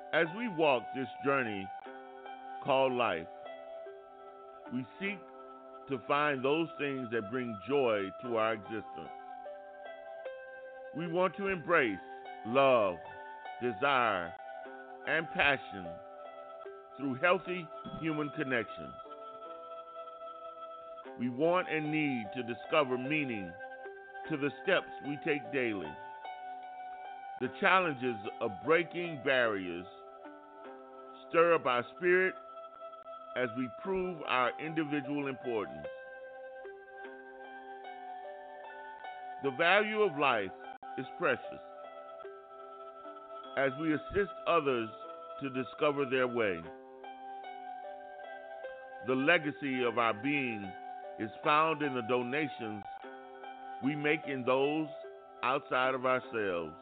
As we walk this journey called life, we seek to find those things that bring joy to our existence. We want to embrace love, desire, and passion through healthy human connections. We want and need to discover meaning to the steps we take daily. The challenges of breaking barriers stir up our spirit as we prove our individual importance. The value of life is precious as we assist others to discover their way. The legacy of our being is found in the donations we make in those outside of ourselves.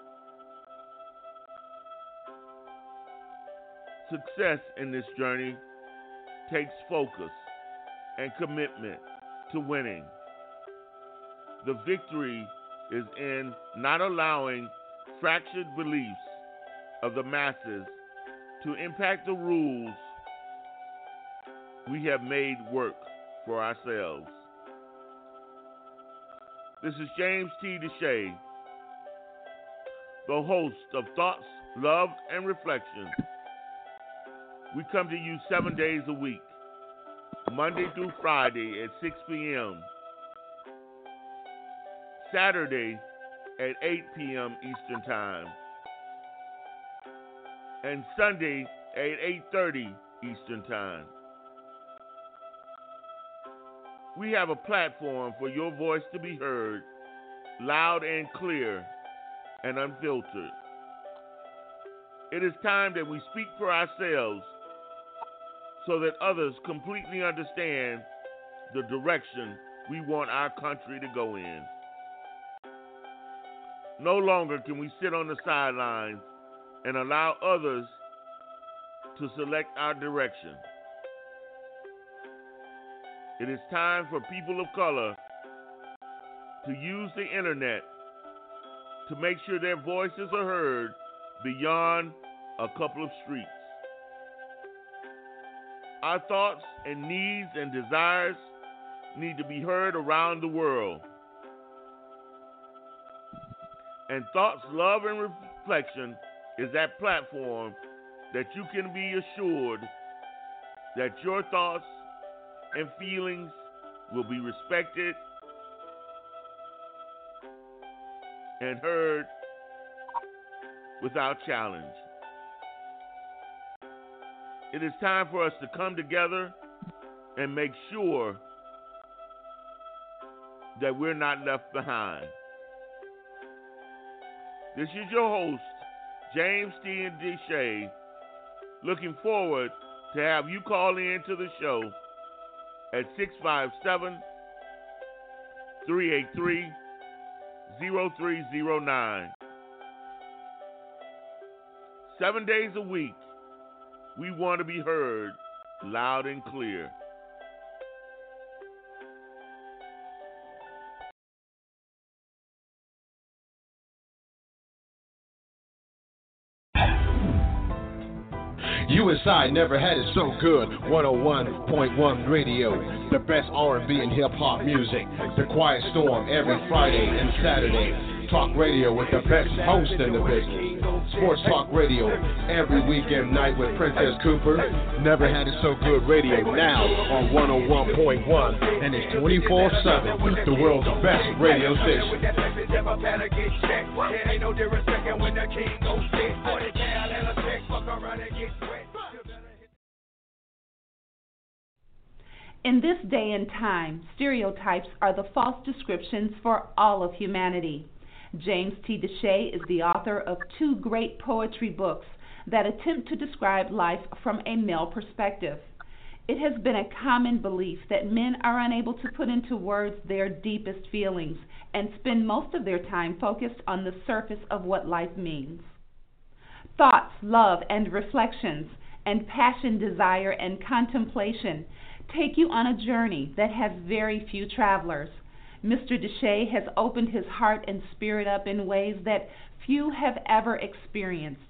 Success in this journey takes focus and commitment to winning. The victory is in not allowing fractured beliefs of the masses to impact the rules we have made work for ourselves. This is James T. Deshay, the host of Thoughts, Love, and Reflection. We come to you 7 days a week, Monday through Friday at 6 p.m., Saturday at 8 p.m. Eastern Time, and Sunday at 8:30 Eastern Time. We have a platform for your voice to be heard, loud and clear and unfiltered. It is time that we speak for ourselves so that others completely understand the direction we want our country to go in. No longer can we sit on the sidelines and allow others to select our direction. It is time for people of color to use the internet to make sure their voices are heard beyond a couple of streets. Our thoughts and needs and desires need to be heard around the world. And Thoughts, Love, and Reflection is that platform that you can be assured that your thoughts and feelings will be respected and heard without challenge. It is time for us to come together and make sure that we're not left behind. This is your host, James T. Deshay, looking forward to have you call in to the show at 657-383-0309. 7 days a week, we want to be heard loud and clear. USI never had it so good. 101.1 Radio, the best R&B and hip hop music. The Quiet Storm every Friday and Saturday. Talk radio with the best host in the business. Sports Talk Radio every weekend night with Princess Cooper. Never had it so good radio now on 101.1, and it's 24/7. The world's best radio station. In this day and time, stereotypes are the false descriptions for all of humanity. James T. Deshay is the author of 2 great poetry books that attempt to describe life from a male perspective. It has been a common belief that men are unable to put into words their deepest feelings and spend most of their time focused on the surface of what life means. Thoughts, love, and reflections, and passion, desire, and contemplation take you on a journey that has very few travelers. Mr. Deshay has opened his heart and spirit up in ways that few have ever experienced.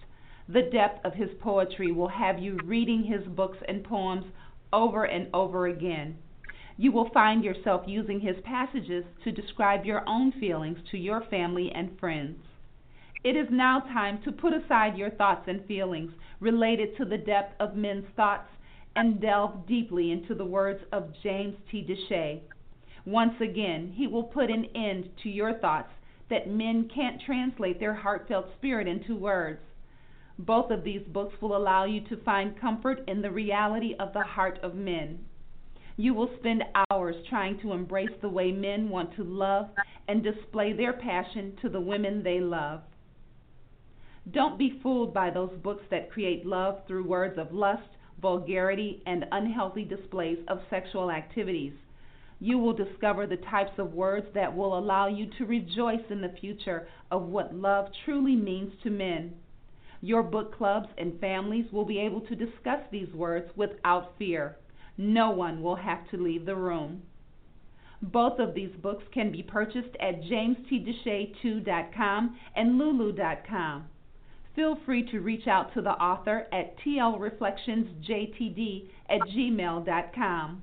The depth of his poetry will have you reading his books and poems over and over again. You will find yourself using his passages to describe your own feelings to your family and friends. It is now time to put aside your thoughts and feelings related to the depth of men's thoughts and delve deeply into the words of James T. Deshay. Once again, he will put an end to your thoughts that men can't translate their heartfelt spirit into words. Both of these books will allow you to find comfort in the reality of the heart of men. You will spend hours trying to embrace the way men want to love and display their passion to the women they love. Don't be fooled by those books that create love through words of lust, vulgarity, and unhealthy displays of sexual activities. You will discover the types of words that will allow you to rejoice in the future of what love truly means to men. Your book clubs and families will be able to discuss these words without fear. No one will have to leave the room. Both of these books can be purchased at jamestdeshay2.com and lulu.com. Feel free to reach out to the author at tlreflectionsjtd@gmail.com.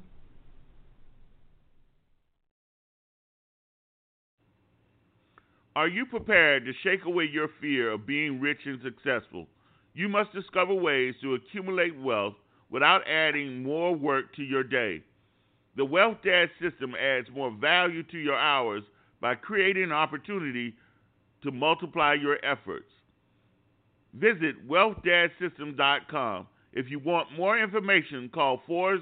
Are you prepared to shake away your fear of being rich and successful? You must discover ways to accumulate wealth without adding more work to your day. The Wealth Dad system adds more value to your hours by creating an opportunity to multiply your efforts. Visit wealthdadsystem.com. If you want more information, call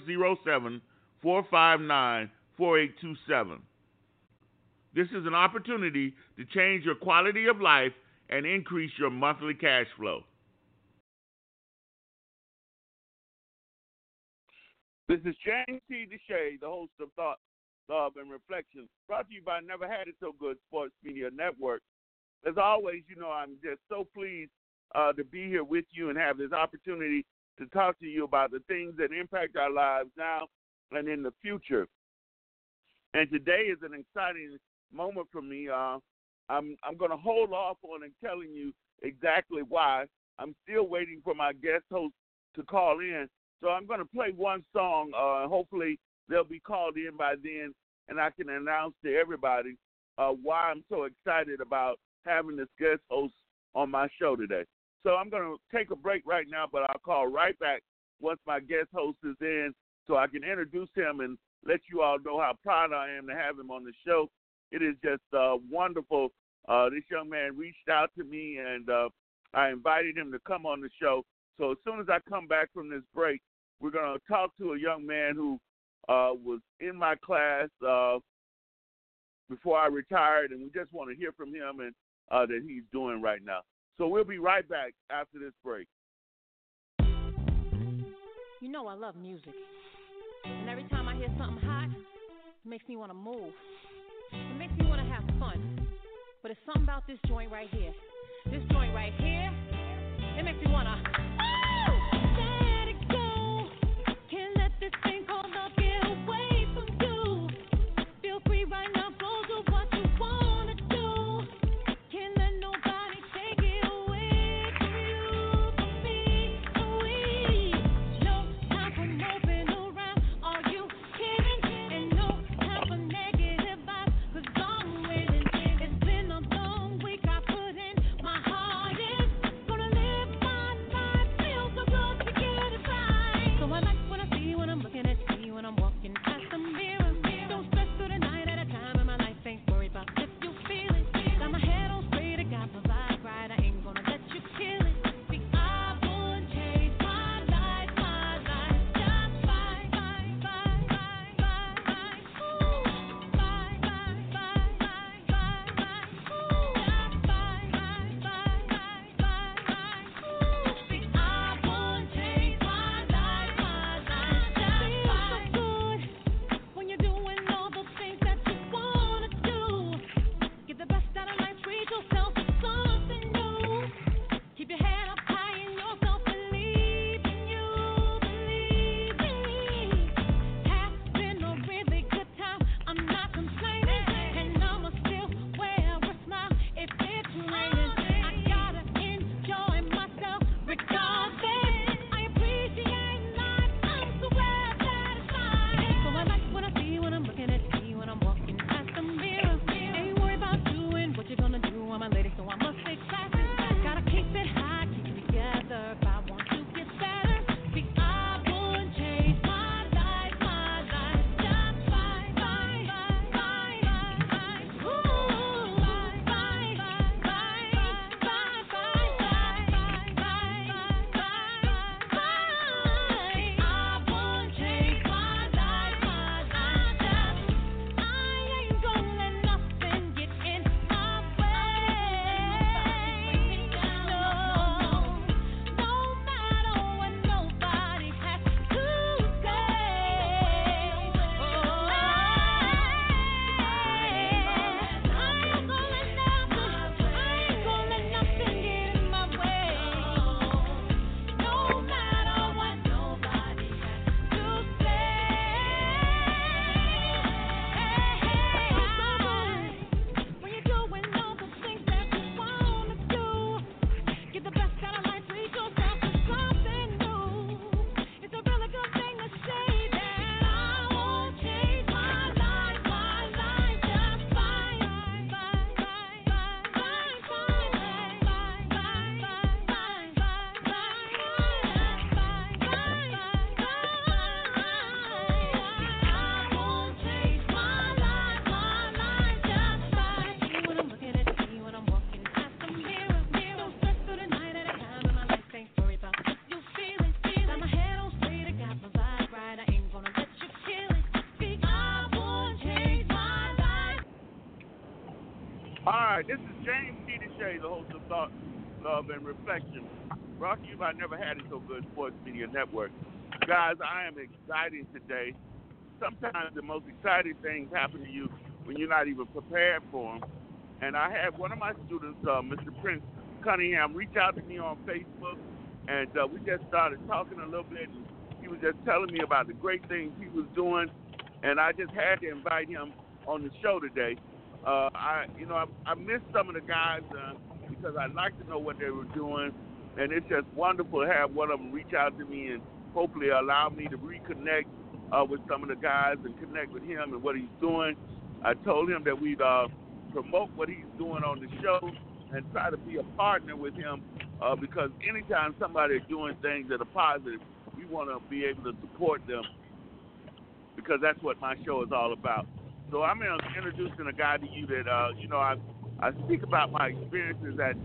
407-459-4827. This is an opportunity to change your quality of life and increase your monthly cash flow. This is James T. Deshay, the host of Thought, Love, and Reflection, brought to you by Never Had It So Good Sports Media Network. As always, I'm just so pleased to be here with you and have this opportunity to talk to you about the things that impact our lives now and in the future. And today is an exciting moment for me. I'm going to hold off on telling you exactly why. I'm still waiting for my guest host to call in. So I'm going to play one song. Hopefully they'll be called in by then, and I can announce to everybody why I'm so excited about having this guest host on my show today. So I'm going to take a break right now, but I'll call right back once my guest host is in so I can introduce him and let you all know how proud I am to have him on the show. It is just wonderful. This young man reached out to me, and I invited him to come on the show. So as soon as I come back from this break, we're going to talk to a young man who was in my class before I retired, and we just want to hear from him and that he's doing right now. So we'll be right back after this break. You know I love music. And every time I hear something hot, it makes me want to move. It makes me want to have fun. But it's something about this joint right here. This joint right here, it makes me want to... Let it go. Can't let this thing called love get away from you. Feel free right now, go do what you want to do. Can't let nobody take it away from you, from me, from we. No time for moping around, are you kidding? And no time for negative vibes, 'cause I'm winning. It's been a long week, I put in my hardest. Gonna live my life right, this is James T. Deshay, the host of Thought, Love, and Reflection, brought to you by Never Had It So Good Sports Media Network. Guys, I am excited today. Sometimes the most exciting things happen to you when you're not even prepared for them. And I had one of my students, Mr. Prince Cunningham, reach out to me on Facebook, and we just started talking a little bit, and he was just telling me about the great things he was doing, and I just had to invite him on the show today. I missed some of the guys because I like to know what they were doing, and it's just wonderful to have one of them reach out to me and hopefully allow me to reconnect with some of the guys and connect with him and what he's doing. I told him that we'd promote what he's doing on the show and try to be a partner with him because anytime somebody is doing things that are positive, we want to be able to support them because that's what my show is all about. So I'm introducing a guy to you that, I speak about my experiences at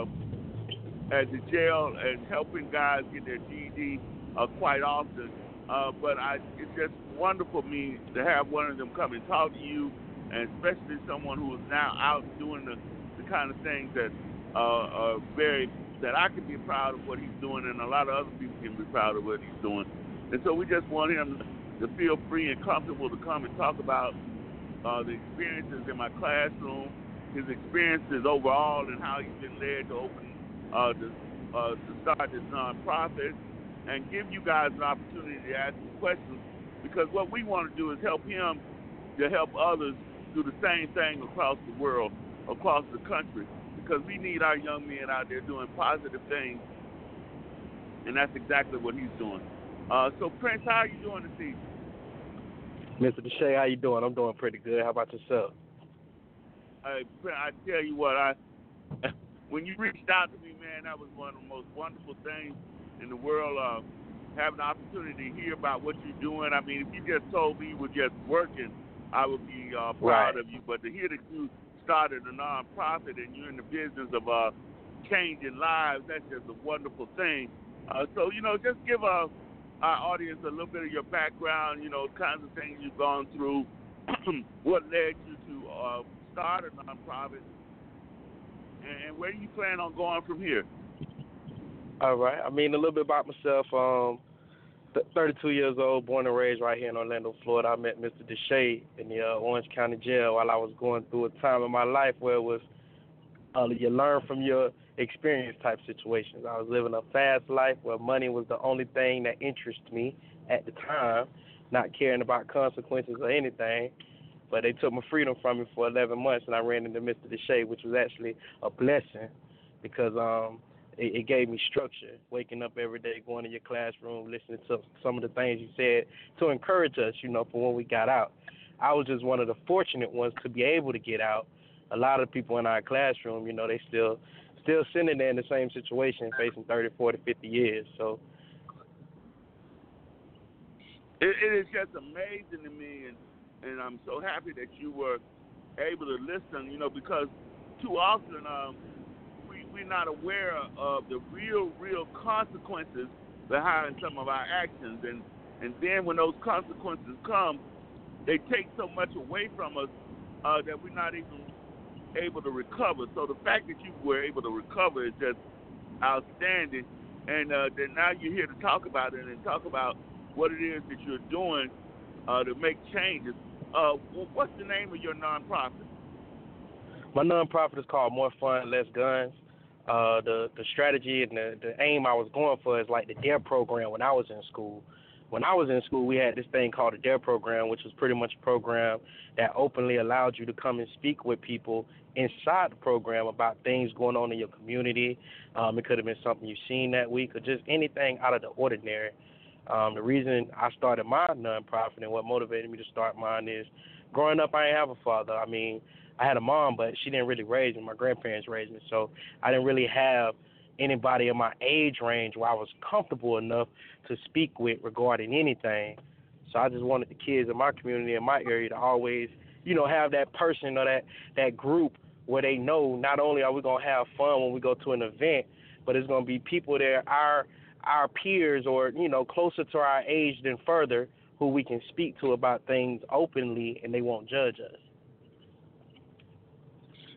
the jail and helping guys get their GED quite often. But it's just wonderful for me to have one of them come and talk to you, and especially someone who is now out doing the kind of things that are that I can be proud of what he's doing, and a lot of other people can be proud of what he's doing. And so we just want him to feel free and comfortable to come and talk about the experiences in my classroom, his experiences overall, and how he's been led to open to start this nonprofit, and give you guys an opportunity to ask him questions, because what we want to do is help him to help others do the same thing across the world, across the country, because we need our young men out there doing positive things, and that's exactly what he's doing. So, Prince, how are you doing this evening? Mr. Deshay, how you doing? I'm doing pretty good. How about yourself? I tell you what, when you reached out to me, man, that was one of the most wonderful things in the world. Having the opportunity to hear about what you're doing. I mean, if you just told me you were just working, I would be proud of you. But to hear that you started a nonprofit and you're in the business of changing lives, that's just a wonderful thing. So, just give our audience a little bit of your background, kinds of things you've gone through, what led you to start a nonprofit, and where do you plan on going from here? All right. I mean, a little bit about myself. 32 years old, born and raised right here in Orlando, Florida. I met Mr. Deshay in the Orange County Jail while I was going through a time in my life where it was you learn from your experience type situations. I was living a fast life where money was the only thing that interested me at the time, not caring about consequences or anything. But they took my freedom from me for 11 months, and I ran into Mr. Deshay, which was actually a blessing because it gave me structure, waking up every day, going to your classroom, listening to some of the things you said to encourage us, for when we got out. I was just one of the fortunate ones to be able to get out. A lot of people in our classroom, they still sitting there in the same situation, facing 30, 40, 50 years. So it is just amazing to me, and I'm so happy that you were able to listen, because too often we're not aware of the real consequences behind some of our actions. And then when those consequences come, they take so much away from us that we're not even able to recover. So the fact that you were able to recover is just outstanding. And then now you're here to talk about it and talk about what it is that you're doing to make changes. What's the name of your nonprofit? My nonprofit is called More Fun, Less Guns. The strategy and the aim I was going for is like the DARE program when I was in school. When I was in school, we had this thing called the DARE program, which was pretty much a program that openly allowed you to come and speak with people inside the program about things going on in your community. It could have been something you've seen that week or just anything out of the ordinary. The reason I started my nonprofit and what motivated me to start mine is growing up, I didn't have a father. I mean, I had a mom, but she didn't really raise me. My grandparents raised me, so I didn't really have anybody in my age range where I was comfortable enough to speak with regarding anything. So I just wanted the kids in my community, in my area, to always, have that person or that group where they know not only are we going to have fun when we go to an event, but it's going to be people there, our peers or, closer to our age than further, who we can speak to about things openly and they won't judge us.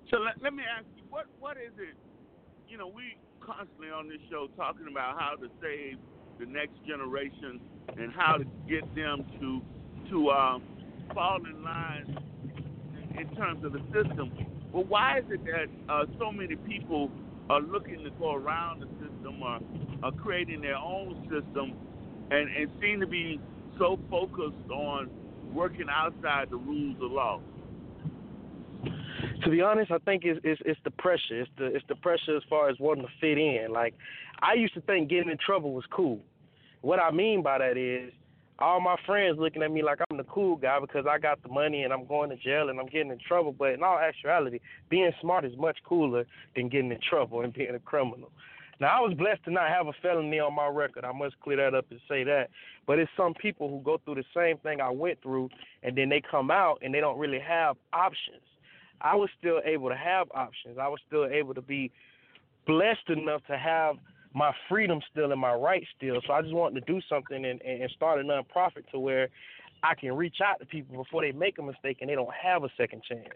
So let me ask you, what is it? You know, we constantly on this show talking about how to save the next generation and how to get them to fall in line in terms of the system. But why is it that so many people are looking to go around the system or are creating their own system and seem to be so focused on working outside the rules of law? To be honest, I think it's the pressure. It's the pressure as far as wanting to fit in. Like, I used to think getting in trouble was cool. What I mean by that is all my friends looking at me like I'm the cool guy because I got the money and I'm going to jail and I'm getting in trouble. But in all actuality, being smart is much cooler than getting in trouble and being a criminal. Now, I was blessed to not have a felony on my record. I must clear that up and say that. But it's some people who go through the same thing I went through, and then they come out and they don't really have options. I was still able to have options. I was still able to be blessed enough to have my freedom still and my rights still. So I just wanted to do something and start a nonprofit to where I can reach out to people before they make a mistake and they don't have a second chance.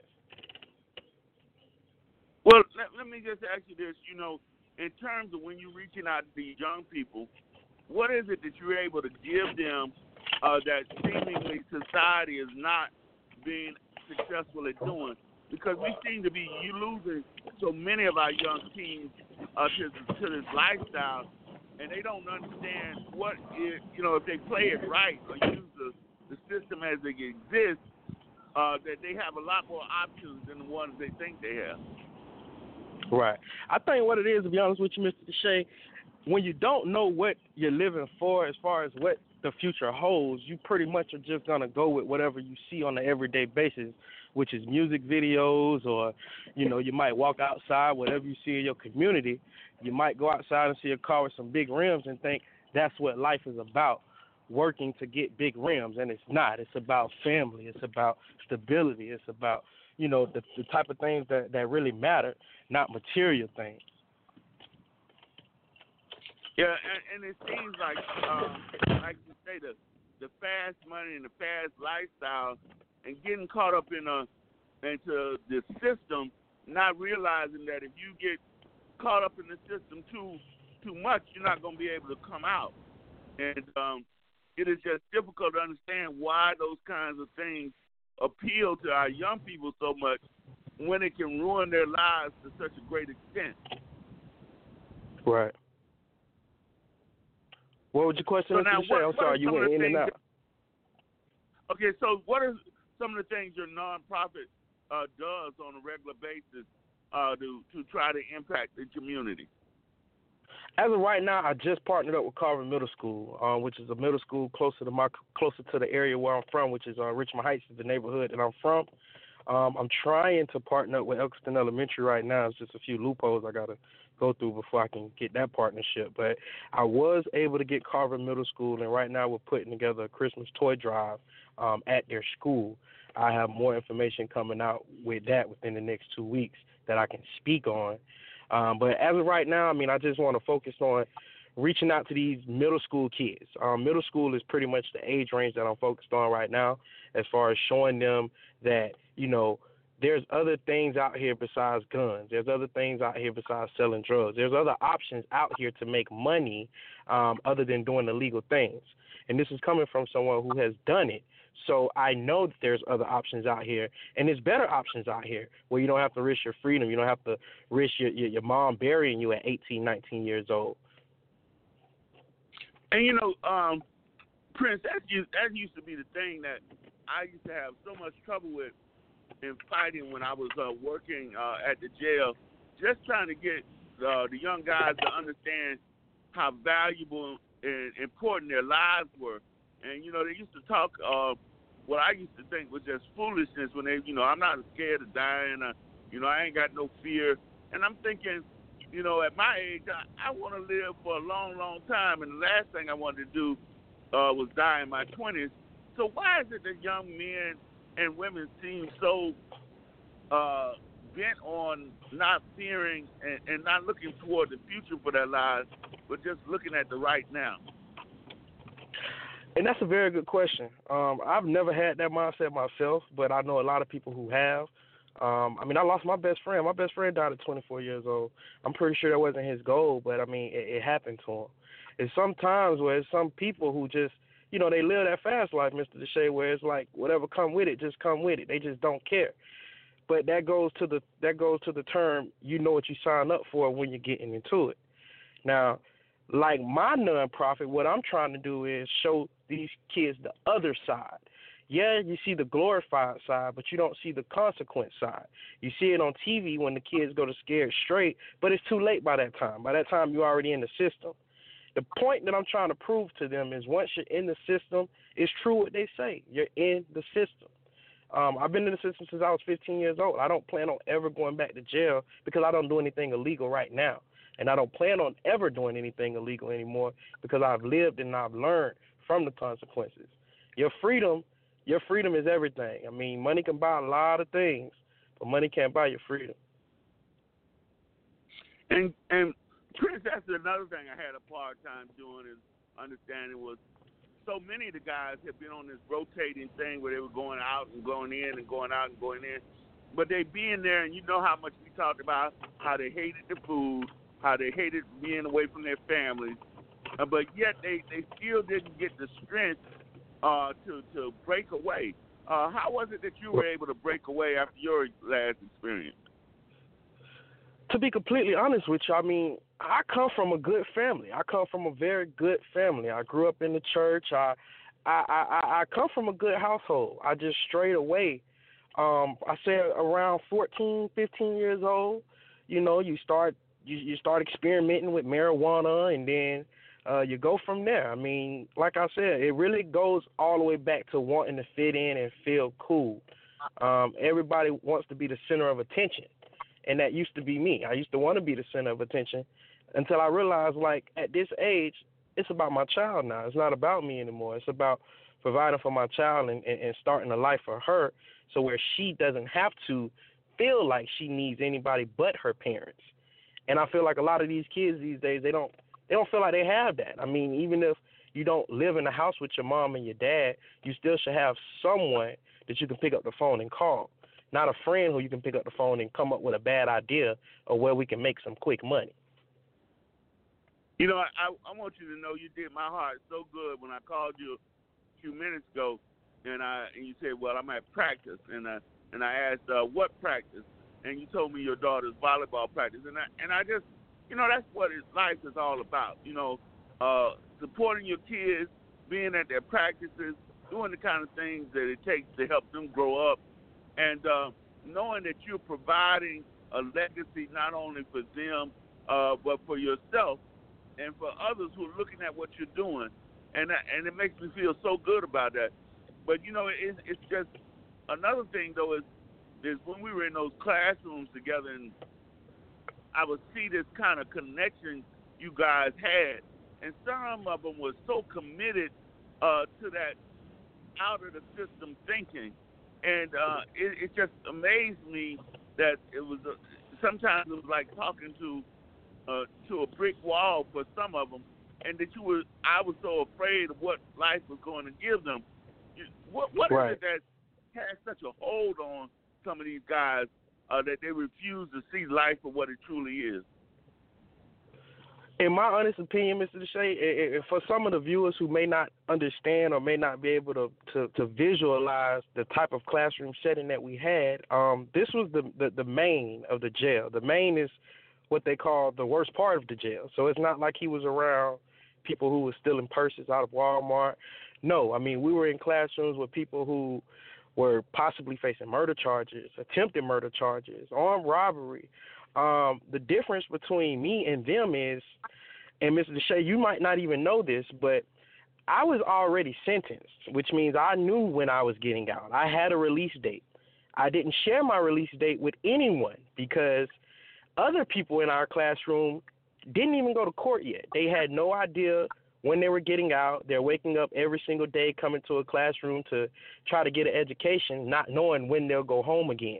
Well, let me just ask you this. You know, in terms of when you're reaching out to these young people, what is it that you're able to give them that seemingly society is not being successful at doing? Because we seem to be losing so many of our young teens to this lifestyle, and they don't understand what it, you know, if they play it right or use the system as it exists, that they have a lot more options than the ones they think they have. Right. I think what it is, to be honest with you, Mr. Deshae, when you don't know what you're living for as far as what the future holds, you pretty much are just going to go with whatever you see on an everyday basis, which is music videos or, you know, you might walk outside, whatever you see in your community. You might go outside and see a car with some big rims and think that's what life is about, working to get big rims, and it's not. It's about family. It's about stability. It's about, you know, the type of things that really matter, not material things. Yeah, and it seems like you say, the fast money and the fast lifestyle, and getting caught up into the system, not realizing that if you get caught up in the system too much, you're not going to be able to come out. And it is just difficult to understand why those kinds of things appeal to our young people so much when it can ruin their lives to such a great extent. Right. What was your question? So now, I'm sorry, you went in and out. Okay, so what are some of the things your nonprofit does on a regular basis to try to impact the community? As of right now, I just partnered up with Carver Middle School, which is a middle school closer to the area where I'm from, which is Richmond Heights, is the neighborhood that I'm from. I'm trying to partner up with Elkston Elementary right now. It's just a few loopholes I got to go through before I can get that partnership. But I was able to get Carver Middle School, and right now we're putting together a Christmas toy drive at their school. I have more information coming out with that within the next 2 weeks that I can speak on. But as of right now, I mean, I just want to focus on reaching out to these middle school kids. Middle school is pretty much the age range that I'm focused on right now, as far as showing them that, you know, there's other things out here besides guns. There's other things out here besides selling drugs. There's other options out here to make money other than doing illegal things. And this is coming from someone who has done it. So I know that there's other options out here, and there's better options out here where you don't have to risk your freedom. You don't have to risk your mom burying you at 18, 19 years old. And, you know, Prince, that used to be the thing that I used to have so much trouble with in fighting when I was working at the jail, just trying to get the young guys to understand how valuable and important their lives were. And, you know, they used to talk what I used to think was just foolishness when they, you know, I'm not scared of dying. You know, I ain't got no fear. And I'm thinking, you know, at my age, I want to live for a long, long time. And the last thing I wanted to do was die in my 20s. So why is it that young men and women seem so bent on not fearing and not looking toward the future for their lives, but just looking at the right now? And that's a very good question. I've never had that mindset myself, but I know a lot of people who have. I mean, I lost my best friend. My best friend died at 24 years old. I'm pretty sure that wasn't his goal, but I mean, it happened to him. It's sometimes where it's some people who just, they live that fast life, Mr. Deshae, where it's like whatever come with it, just come with it. They just don't care. But that goes to the term, you know what you sign up for when you're getting into it. Now, like my nonprofit, what I'm trying to do is show these kids the other side. Yeah, you see the glorified side, but you don't see the consequence side. You see it on TV when the kids go to Scared Straight, but it's too late by that time. By that time, you're already in the system. The point that I'm trying to prove to them is once you're in the system, it's true what they say. You're in the system. I've been in the system since I was 15 years old. I don't plan on ever going back to jail because I don't do anything illegal right now. And I don't plan on ever doing anything illegal anymore because I've lived and I've learned from the consequences. Your freedom is everything. I mean, money can buy a lot of things, but money can't buy your freedom. And Prince, that's another thing I had a hard time doing is understanding was so many of the guys have been on this rotating thing where they were going out and going in and going out and going in. But they being there, and you know how much we talked about how they hated the food, how they hated being away from their families, but yet they still didn't get the strength to break away. How was it that you were able to break away after your last experience? To be completely honest with you, I mean, I come from a good family. I come from a very good family. I grew up in the church. I come from a good household. I just strayed away. I say around 14, 15 years old, you start experimenting with marijuana, and then you go from there. I mean, like I said, it really goes all the way back to wanting to fit in and feel cool. Everybody wants to be the center of attention, and that used to be me. I used to want to be the center of attention until I realized, like, at this age, it's about my child now. It's not about me anymore. It's about providing for my child and starting a life for her so where she doesn't have to feel like she needs anybody but her parents. And I feel like a lot of these kids these days, they don't feel like they have that. I mean, even if you don't live in the house with your mom and your dad, you still should have someone that you can pick up the phone and call, not a friend who you can pick up the phone and come up with a bad idea of where we can make some quick money. I want you to know you did my heart so good when I called you a few minutes ago, and you said, well, I'm at practice, and I asked what practice, and you told me your daughter's volleyball practice, and I just, that's what life is all about, supporting your kids, being at their practices, doing the kind of things that it takes to help them grow up, and knowing that you're providing a legacy not only for them but for yourself and for others who are looking at what you're doing, and it makes me feel so good about that. But it's just another thing though is when we were in those classrooms together, and I would see this kind of connection you guys had, and some of them were so committed to that out of the system thinking, and it just amazed me that it was sometimes it was like talking to a brick wall for some of them, and that I was so afraid of what life was going to give them. What right. is it that has such a hold on some of these guys that they refuse to see life for what it truly is? In my honest opinion, Mr. Deshae, for some of the viewers who may not understand or may not be able to visualize the type of classroom setting that we had, this was the main of the jail. The main is what they call the worst part of the jail. So it's not like he was around people who were stealing purses out of Walmart. No, I mean, we were in classrooms with people who were possibly facing murder charges, attempted murder charges, armed robbery. The difference between me and them is, and Mr. Deshae, you might not even know this, but I was already sentenced, which means I knew when I was getting out. I had a release date. I didn't share my release date with anyone because other people in our classroom didn't even go to court yet. They had no idea when they were getting out. They're waking up every single day, coming to a classroom to try to get an education, not knowing when they'll go home again,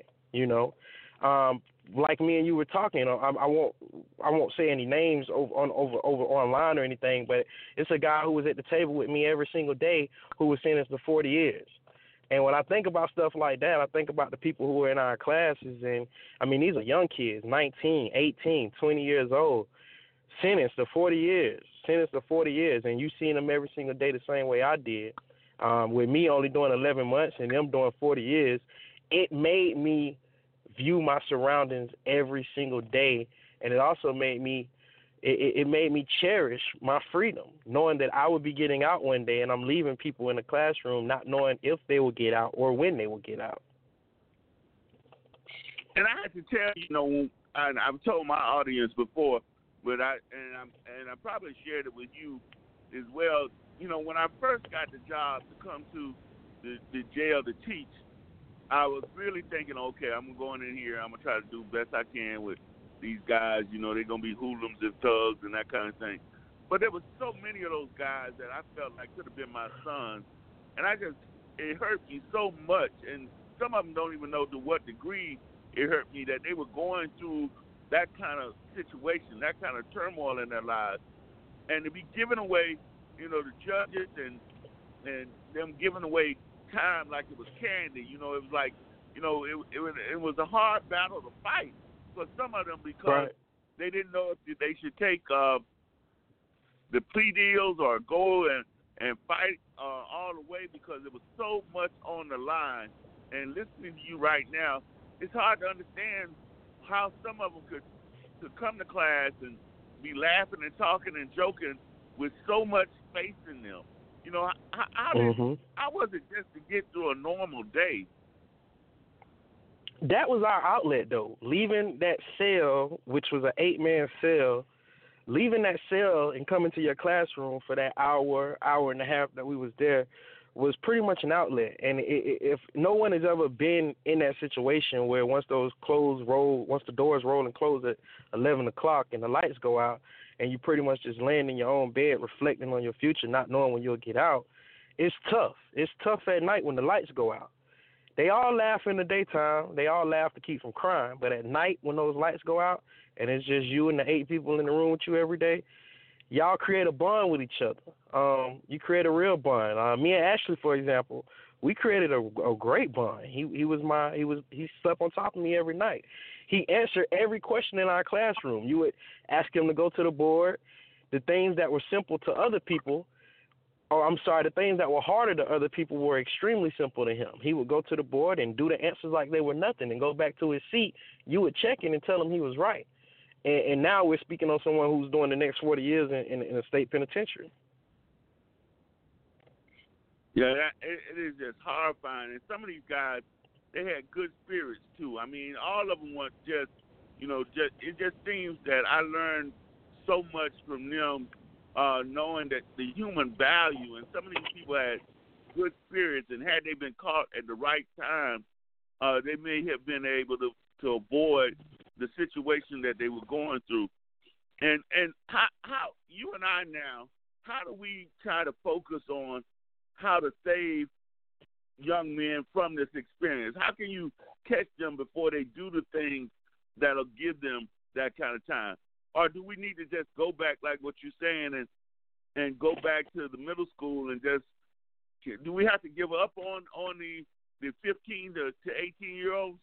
Like me and you were talking, I won't say any names over online or anything, but it's a guy who was at the table with me every single day who was sentenced to 40 years. And when I think about stuff like that, I think about the people who are in our classes, and, I mean, these are young kids, 19, 18, 20 years old, sentenced to 40 years, and you seen them every single day the same way I did. With me only doing 11 months and them doing 40 years, it made me view my surroundings every single day, and it also made me it made me cherish my freedom, knowing that I would be getting out one day and I'm leaving people in the classroom not knowing if they will get out or when they will get out. And I have to tell you, and I've told my audience before, but I probably shared it with you as well. When I first got the job to come to the jail to teach, I was really thinking, okay, I'm going in here, I'm going to try to do the best I can with these guys. They're going to be hoodlums and thugs and that kind of thing. But there were so many of those guys that I felt like could have been my sons. And it hurt me so much. And some of them don't even know to what degree it hurt me that they were going through that kind of situation, that kind of turmoil in their lives. And to be giving away, the judges and them giving away time like it was candy, it was like, it was a hard battle to fight for some of them because they didn't know if they should take the plea deals or go and fight all the way because it was so much on the line. And listening to you right now, it's hard to understand how some of them could come to class and be laughing and talking and joking with so much faith in them. How was it just to get through a normal day? That was our outlet, though. Leaving that cell, which was an 8-man cell, leaving that cell and coming to your classroom for that hour and a half that we was there was pretty much an outlet. And if no one has ever been in that situation where once the doors roll and close at 11 o'clock and the lights go out and you pretty much just laying in your own bed reflecting on your future, not knowing when you'll get out, it's tough. It's tough at night when the lights go out. They all laugh in the daytime. They all laugh to keep from crying. But at night when those lights go out and it's just you and the 8 people in the room with you every day, y'all create a bond with each other. You create a real bond. Me and Ashley, for example, we created a great bond. He slept on top of me every night. He answered every question in our classroom. You would ask him to go to the board. The things that were simple to other people, the things that were harder to other people were extremely simple to him. He would go to the board and do the answers like they were nothing and go back to his seat. You would check in and tell him he was right. And now we're speaking on someone who's doing the next 40 years in a state penitentiary. Yeah, it is just horrifying. And some of these guys, they had good spirits, too. I mean, all of them weren't it just seems that I learned so much from them, knowing that the human value, and some of these people had good spirits, and had they been caught at the right time, they may have been able to avoid the situation that they were going through. And how you and I now, how do we try to focus on how to save young men from this experience? How can you catch them before they do the things that'll give them that kind of time? Or do we need to just go back, like what you're saying, and go back to the middle school and just, do we have to give up on the 15 to 18-year-olds?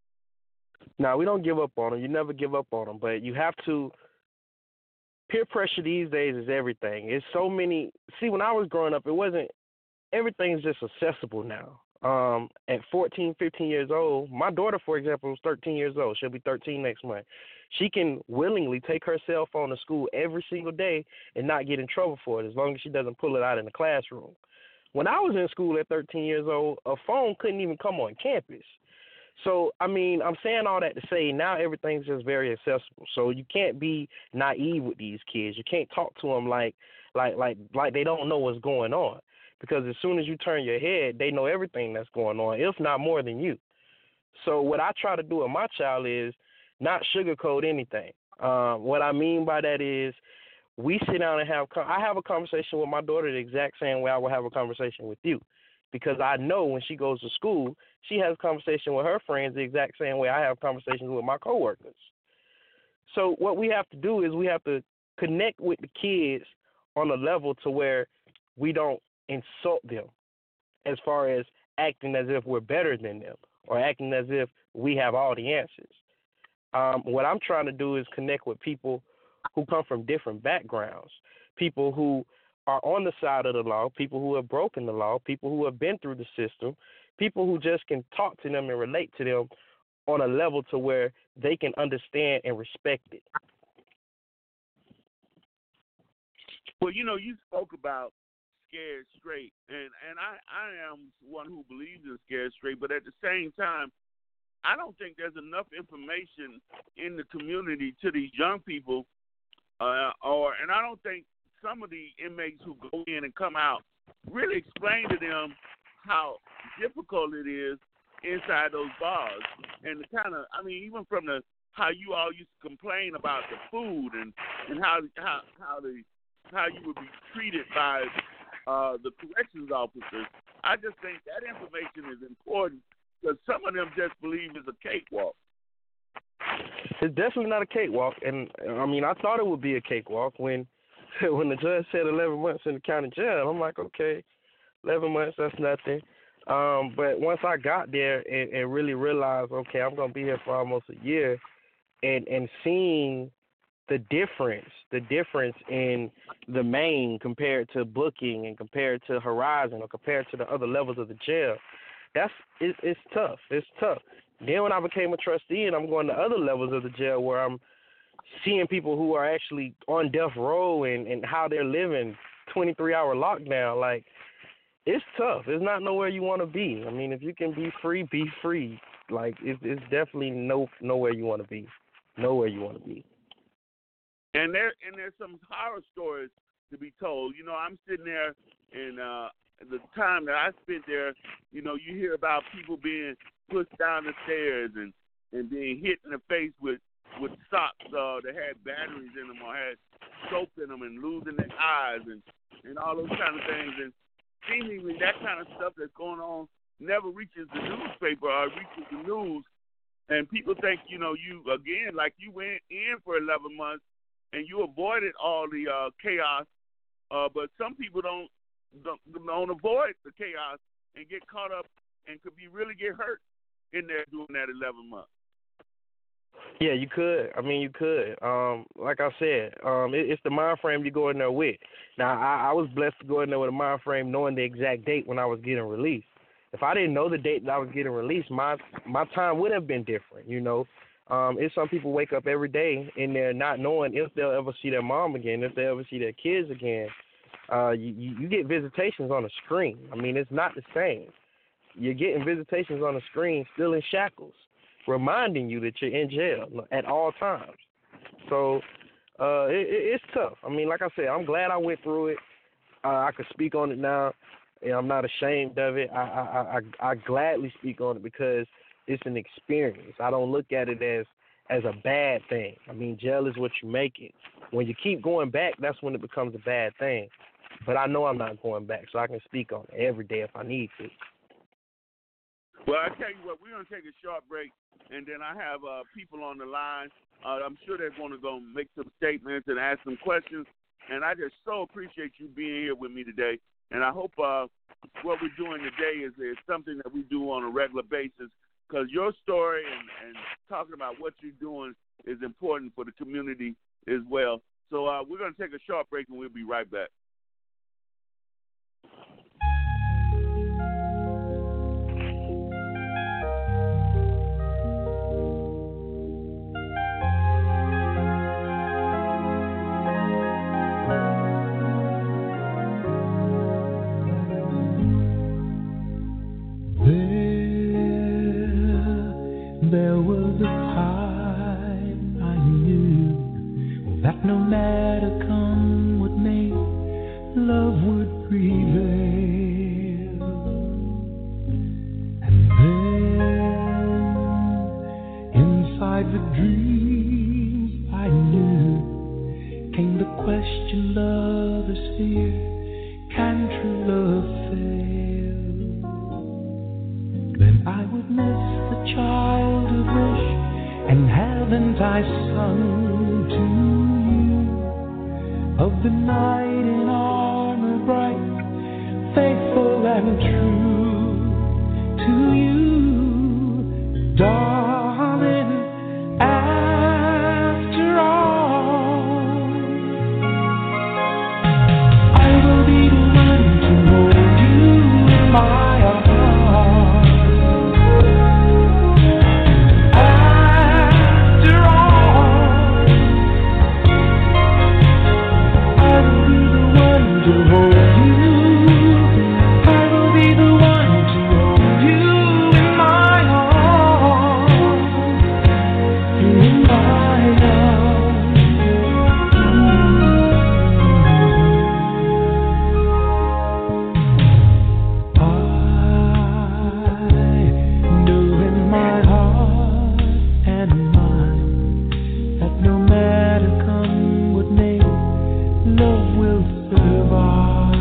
No, we don't give up on them. You never give up on them, but you have to. Peer pressure these days is everything. It's so many. See, when I was growing up, everything's just accessible now. At 14, 15 years old, my daughter, for example, was 13 years old. She'll be 13 next month. She can willingly take her cell phone to school every single day and not get in trouble for it as long as she doesn't pull it out in the classroom. When I was in school at 13 years old, a phone couldn't even come on campus. So, I mean, I'm saying all that to say now everything's just very accessible. So you can't be naive with these kids. You can't talk to them like they don't know what's going on, because as soon as you turn your head, they know everything that's going on, if not more than you. So what I try to do with my child is not sugarcoat anything. What I mean by that is we sit down and I have a conversation with my daughter the exact same way I would have a conversation with you. Because I know when she goes to school, she has a conversation with her friends the exact same way I have conversations with my coworkers. So what we have to do is we have to connect with the kids on a level to where we don't insult them as far as acting as if we're better than them or acting as if we have all the answers. What I'm trying to do is connect with people who come from different backgrounds, people who are on the side of the law, people who have broken the law, people who have been through the system, people who just can talk to them and relate to them on a level to where they can understand and respect it. Well, you spoke about scared straight, and I am one who believes in scared straight, but at the same time, I don't think there's enough information in the community to these young people, and I don't think some of the inmates who go in and come out really explain to them how difficult it is inside those bars, and the kind of, even from how you all used to complain about the food and how you would be treated by the corrections officers. I just think that information is important because some of them just believe it's a cakewalk. It's definitely not a cakewalk, and I thought it would be a cakewalk when the judge said 11 months in the county jail. I'm like, okay, 11 months, that's nothing. But once I got there and really realized, okay, I'm going to be here for almost a year, and seeing the difference in the main compared to booking and compared to Horizon or compared to the other levels of the jail, it's tough. It's tough. Then when I became a trustee and I'm going to other levels of the jail where I'm seeing people who are actually on death row and how they're living 23-hour lockdown, like, it's tough. It's not nowhere you want to be. If you can be free, be free. Like, it's definitely nowhere you want to be. Nowhere you want to be. And there's some horror stories to be told. I'm sitting there, and the time that I spent there, you hear about people being pushed down the stairs and being hit in the face with socks that had batteries in them or had soap in them and losing their eyes and all those kind of things. And seemingly that kind of stuff that's going on never reaches the newspaper or reaches the news. And people think, you again, like you went in for 11 months and you avoided all the chaos, but some people don't avoid the chaos and get caught up and could really get hurt in there doing that 11 months. Yeah, you could. You could. Like I said, it's the mind frame you go in there with. Now, I was blessed to go in there with a mind frame knowing the exact date when I was getting released. If I didn't know the date that I was getting released, my time would have been different, It's some people wake up every day in there not knowing if they'll ever see their mom again, if they'll ever see their kids again. You get visitations on a screen. It's not the same. You're getting visitations on a screen still in shackles, reminding you that you're in jail at all times. So it's tough. Like I said, I'm glad I went through it. I could speak on it now, and I'm not ashamed of it. I gladly speak on it because it's an experience. I don't look at it as a bad thing. Jail is what you make it. When you keep going back, that's when it becomes a bad thing. But I know I'm not going back, so I can speak on it every day if I need to. Well, I tell you what, we're going to take a short break, and then I have people on the line. I'm sure they're going to go make some statements and ask some questions, and I just so appreciate you being here with me today. And I hope what we're doing today is something that we do on a regular basis, because your story and talking about what you're doing is important for the community as well. So we're going to take a short break, and we'll be right back. There was a time I knew that no matter come what may, love would prevail. And then, inside the dreams I knew, came the question lovers fear, can true love fail? Then I would miss the child of wish, and haven't I sung to you of the knight in armor bright, faithful and true, to you, darling. After all, I will be the one to hold you in my arms. After all, I will be the one to hold you. I will be the one to hold you in my arms. In my arms. I know in my heart and mind that no matter come what may, love will survive.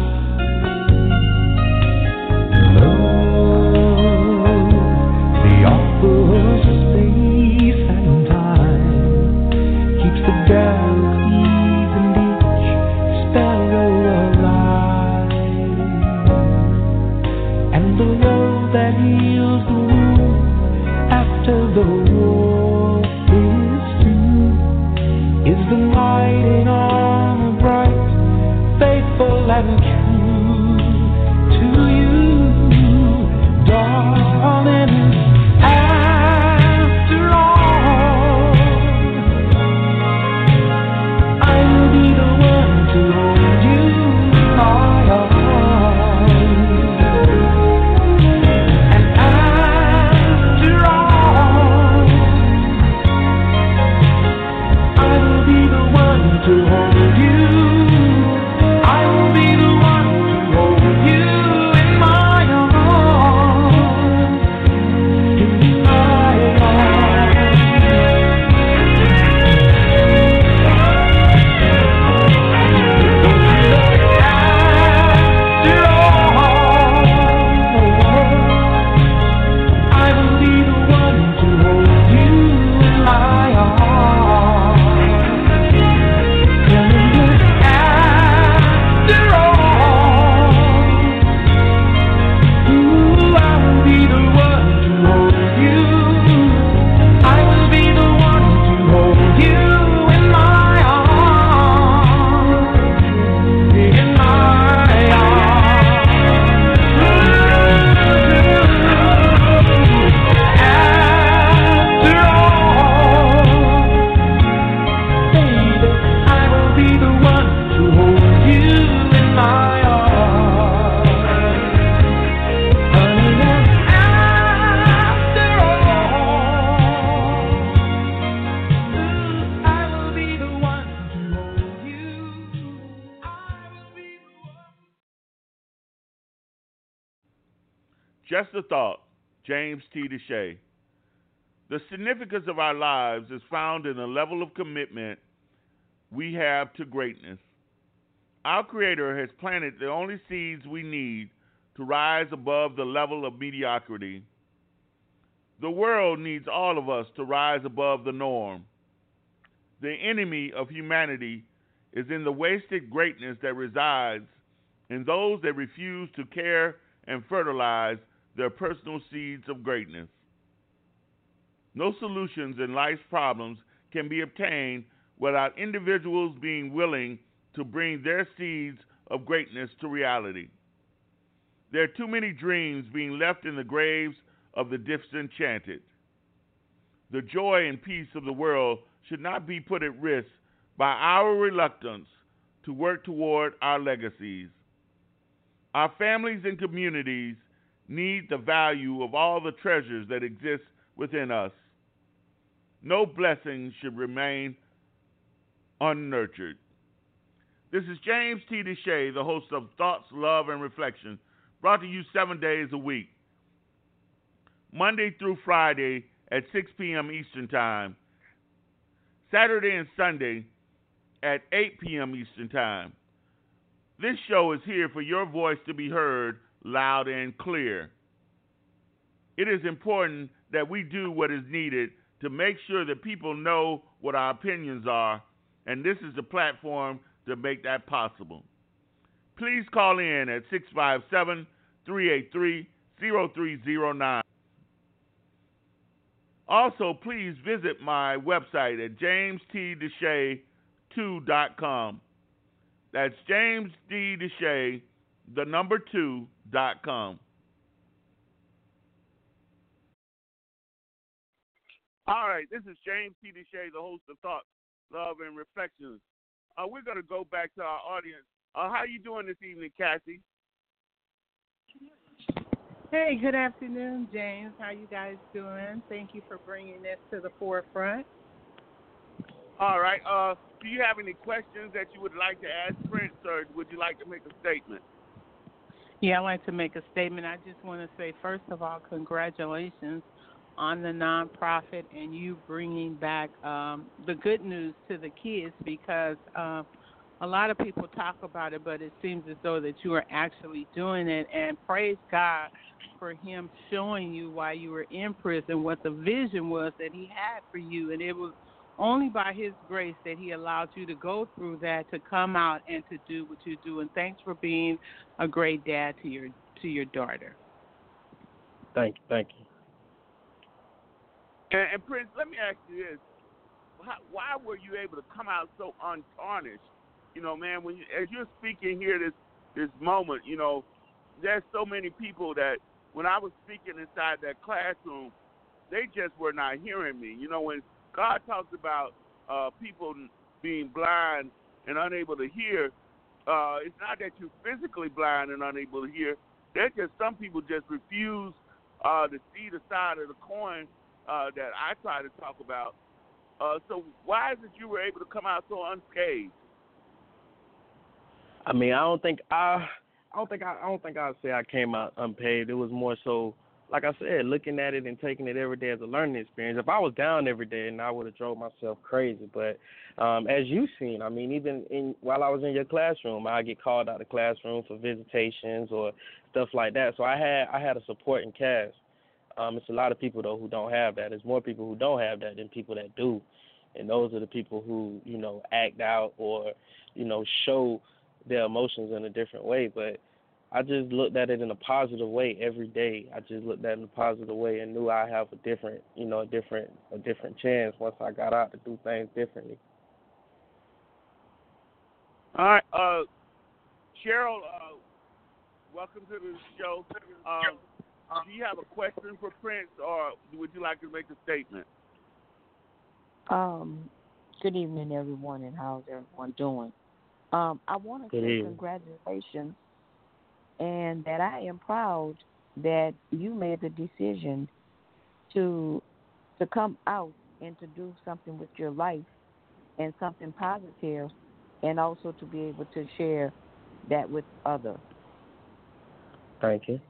Love, the offer of space and time, keeps the galaxies and each sparrow alive. And the love that heals the wound after the war is through is the mighty armor bright, faithful and true to you, darling. After all, I will be the one to hold you in my arms. And after all, I will be the one to hold you. I will be the one to hold you in my arms. In my arms. After all, I will be the one to hold you in my arms. After all, ooh, I will be the one to hold you. I will be the one to hold you in my arms. In my arms. After all, baby, I will be the one to hold you in my arms. Honey, after all, I will be the one to hold you. I will be the one. Just a thought, James T. Deshay. The significance of our lives is found in the level of commitment we have to greatness. Our Creator has planted the only seeds we need to rise above the level of mediocrity. The world needs all of us to rise above the norm. The enemy of humanity is in the wasted greatness that resides in those that refuse to care and fertilize their personal seeds of greatness. No solutions in life's problems can be obtained without individuals being willing to bring their seeds of greatness to reality. There are too many dreams being left in the graves of the disenchanted. The joy and peace of the world should not be put at risk by our reluctance to work toward our legacies. Our families and communities need the value of all the treasures that exist within us. No blessings should remain unnurtured. This is James T. Deshay, the host of Thoughts, Love, and Reflection, brought to you 7 days a week, Monday through Friday at 6 p.m. Eastern Time, Saturday and Sunday at 8 p.m. Eastern Time. This show is here for your voice to be heard loud and clear. It is important that we do what is needed to make sure that people know what our opinions are, and this is the platform to make that possible. Please call in at 0309. Also, please visit my website at jamestdeshay2.com. That's jamesddeshay, the number 2.com. All right, this is James T. Deshay, the host of Thoughts, Love, and Reflections. We're going to go back to our audience. How you doing this evening, Kathy? Hey, good afternoon, James. How you guys doing? Thank you for bringing this to the forefront. All right. Do you have any questions that you would like to ask Prince, or would you like to make a statement? Yeah, I'd like to make a statement. I just want to say, first of all, congratulations on the nonprofit and you bringing back the good news to the kids, because a lot of people talk about it, but it seems as though that you are actually doing it. And praise God for him showing you while you were in prison what the vision was that he had for you. And it was only by his grace that he allowed you to go through that, to come out and to do what you do. And thanks for being a great dad to your daughter. Thank you. And Prince, let me ask you this. Why were you able to come out so untarnished? You know, man, as you're speaking here this moment, you know, there's so many people that when I was speaking inside that classroom, they just were not hearing me. You know, when God talks about people being blind and unable to hear, it's not that you're physically blind and unable to hear. There's just some people just refuse to see the side of the coin that I try to talk about. So why is it you were able to come out so unscathed? I mean, I don't think I'd say I came out unpaved. It was more so, like I said, looking at it and taking it every day as a learning experience. If I was down every day, and I would have drove myself crazy. But as you've seen, I mean, even while I was in your classroom, I get called out of the classroom for visitations or stuff like that. So I had a supporting cast. It's a lot of people though who don't have that. There's more people who don't have that than people that do, and those are the people who, you know, act out or, you know, show their emotions in a different way. But I just looked at it in a positive way every day. I just looked at it in a positive way and knew I have a different chance once I got out to do things differently. All right, Cheryl, welcome to the show. Do you have a question for Prince, or would you like to make a statement? Good evening, everyone, and how's everyone doing? I want to say congratulations, and that I am proud that you made the decision to come out and to do something with your life and something positive, and also to be able to share that with others. Thank you.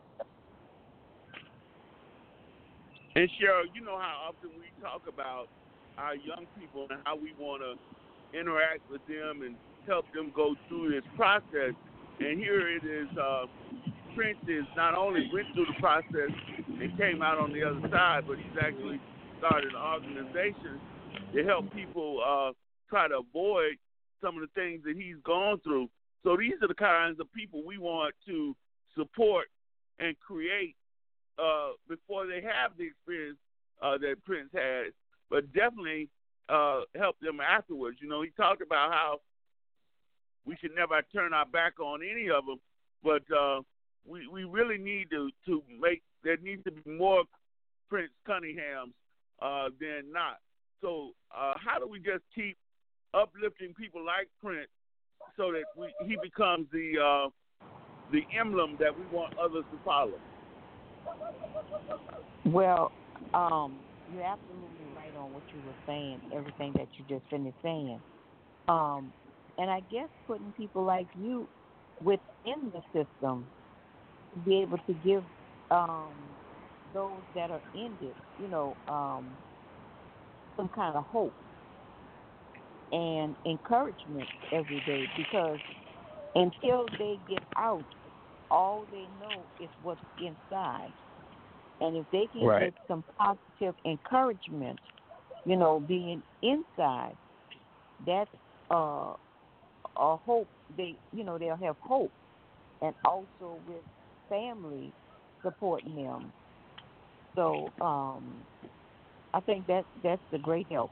And Cheryl, you know how often we talk about our young people and how we want to interact with them and help them go through this process. And here it is, Prince is not only went through the process and came out on the other side, but he's actually started an organization to help people try to avoid some of the things that he's gone through. So these are the kinds of people we want to support and create before they have the experience that Prince had, but definitely help them afterwards. You know, he talked about how we should never turn our back on any of them, but we really need to make, there needs to be more Prince Cunninghams than not. So how do we just keep uplifting people like Prince so that he becomes the emblem that we want others to follow? Well, you're absolutely right on what you were saying, everything that you just finished saying. And I guess putting people like you within the system to be able to give those that are in it, you know, some kind of hope and encouragement every day, because until they get out, all they know is what's inside. And if they can get some positive encouragement, you know, being inside, that's a hope. They'll have hope. And also with family, supporting them. So I think that's the great help.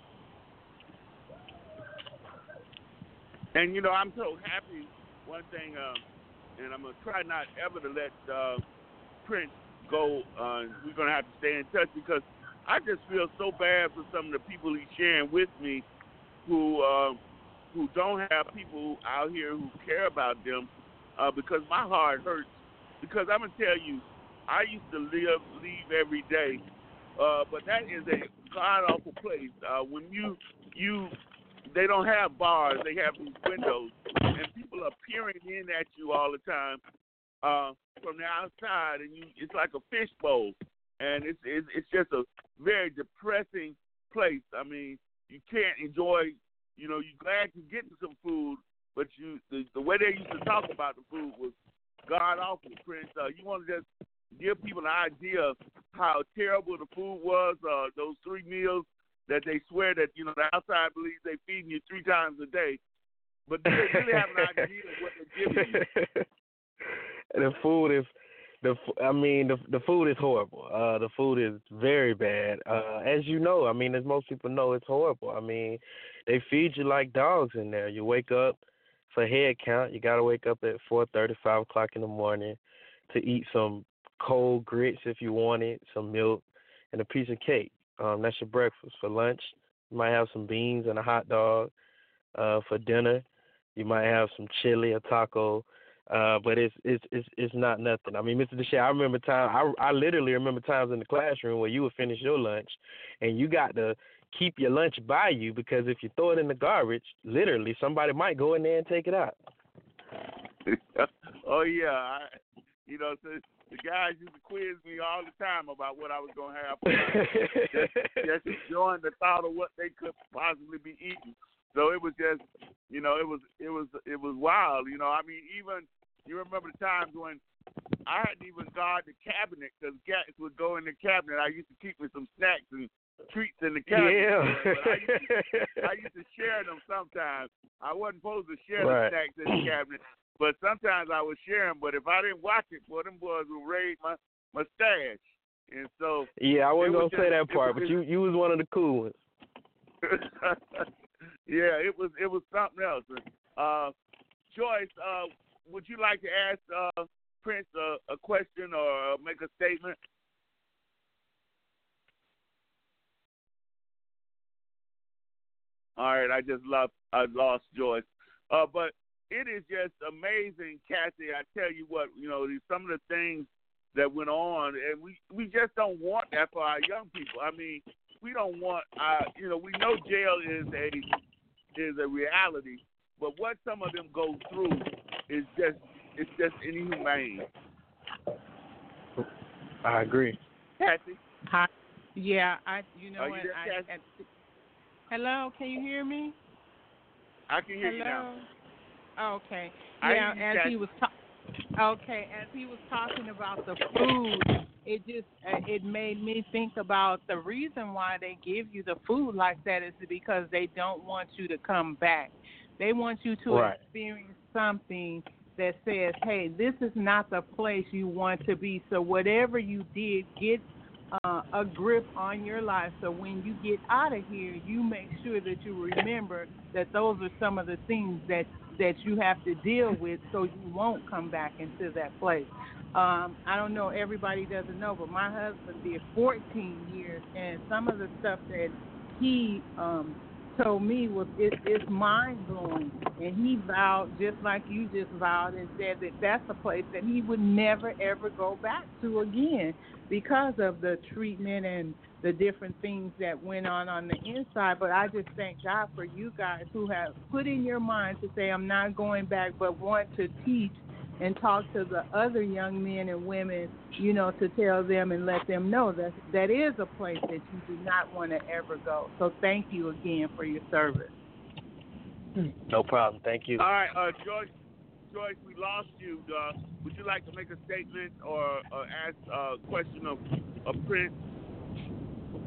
And I'm so happy. One thing, and I'm gonna try not ever to let Prince go. We're gonna have to stay in touch because I just feel so bad for some of the people he's sharing with me who don't have people out here who care about them, because my heart hurts. Because I'm gonna tell you, I used to leave every day, but that is a god awful place. When they don't have bars, they have these windows, and people are peering in at you all the time from the outside, and it's like a fishbowl, and it's just a very depressing place. I mean, you can't enjoy. You're glad you're getting some food, but the way they used to talk about the food was god awful. Prince, you want to just give people an idea of how terrible the food was? Those 3 meals that they swear that the outside believes they feeding you 3 times a day, but do they really have an idea of what they're giving you? The food is the food is horrible. The food is very bad. As you know, as most people know, it's horrible. They feed you like dogs in there. You wake up for head count. You got to wake up at 4:30, 5 o'clock in the morning to eat some cold grits if you want it, some milk, and a piece of cake. That's your breakfast. For lunch, you might have some beans and a hot dog. For dinner, you might have some chili, a taco. But it's not nothing. Mr. Deshae, I remember I literally remember times in the classroom where you would finish your lunch and you got to keep your lunch by you because if you throw it in the garbage, literally somebody might go in there and take it out. Oh yeah, so the guys used to quiz me all the time about what I was gonna have for lunch. just enjoying the thought of what they could possibly be eating. So it was just, it was wild. Even you remember the times when I hadn't even guard the cabinet because cats would go in the cabinet. I used to keep me some snacks and treats in the cabinet. Yeah. But I used to share them sometimes. I wasn't supposed to share the snacks in the cabinet, but sometimes I would share them. But if I didn't watch it, boy, them boys would raid my stash. And so yeah, I wasn't gonna say that part, but you was one of the cool ones. Yeah, it was something else. Joyce, would you like to ask Prince a question or make a statement? All right, I lost Joyce. But it is just amazing, Kathy. I tell you what, some of the things that went on, and we just don't want that for our young people. We don't want we know jail is a reality, but what some of them go through is just inhumane. I agree. Kathy? Hi. Yeah, you know Are what? you there, Kathy? Hello, can you hear me? I can hear you now. Okay. Yeah, as he was talking about the food, it made me think about the reason why they give you the food like that is because they don't want you to come back. They want you to experience something that says, hey, this is not the place you want to be. So whatever you did, get a grip on your life. So when you get out of here, you make sure that you remember that those are some of the things that you have to deal with so you won't come back into that place. I don't know, everybody doesn't know, but my husband did 14 years, and some of the stuff that he told me it's mind-blowing. And he vowed, just like you just vowed, and said that that's a place that he would never, ever go back to again because of the treatment and the different things that went on the inside. But I just thank God for you guys who have put in your mind to say, I'm not going back, but want to teach and talk to the other young men and women, to tell them and let them know that is a place that you do not want to ever go. So thank you again for your service. No problem. Thank you. All right, Joyce, we lost you. Would you like to make a statement or ask a question of Prince?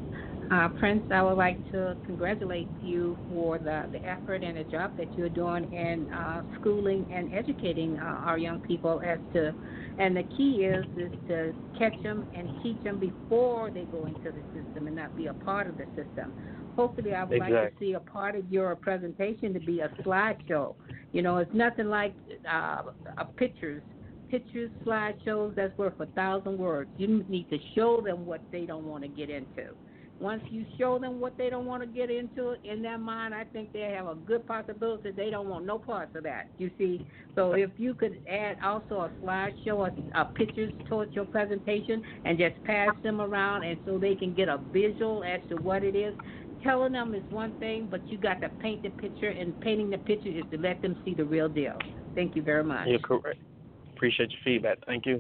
Prince, I would like to congratulate you for the effort and the job that you're doing in schooling and educating our young people as to, and the key is to catch them and teach them before they go into the system and not be a part of the system. Hopefully, I would like to see a part of your presentation to be a slideshow. You know, it's nothing like pictures, slideshows that's worth 1,000 words. You need to show them what they don't want to get into. Once you show them what they don't want to get into in their mind, I think they have a good possibility they don't want no parts of that, you see. So if you could add also a slideshow or pictures towards your presentation and just pass them around and so they can get a visual as to what it is. Telling them is one thing, but you got to paint the picture, and painting the picture is to let them see the real deal. Thank you very much. You're correct. Appreciate your feedback. Thank you.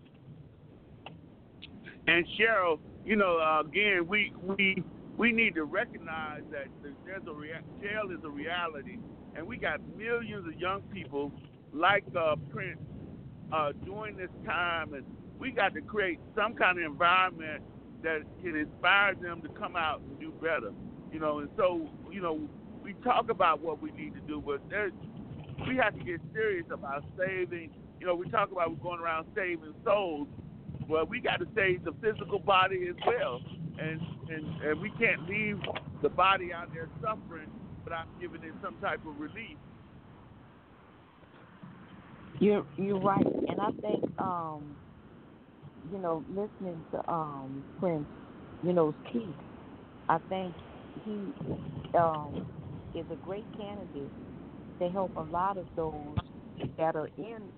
And Cheryl, you know, again, we need to recognize that jail is a reality, and we got millions of young people like Prince during this time, and we got to create some kind of environment that can inspire them to come out and do better, you know. And so, you know, we talk about what we need to do, but we have to get serious about saving. You know, we talk about we're going around saving souls. Well, we got to save the physical body as well, and we can't leave the body out there suffering without giving it some type of relief. You're right, and I think you know, listening to Prince, you know, is key. I think he is a great candidate to help a lot of those that are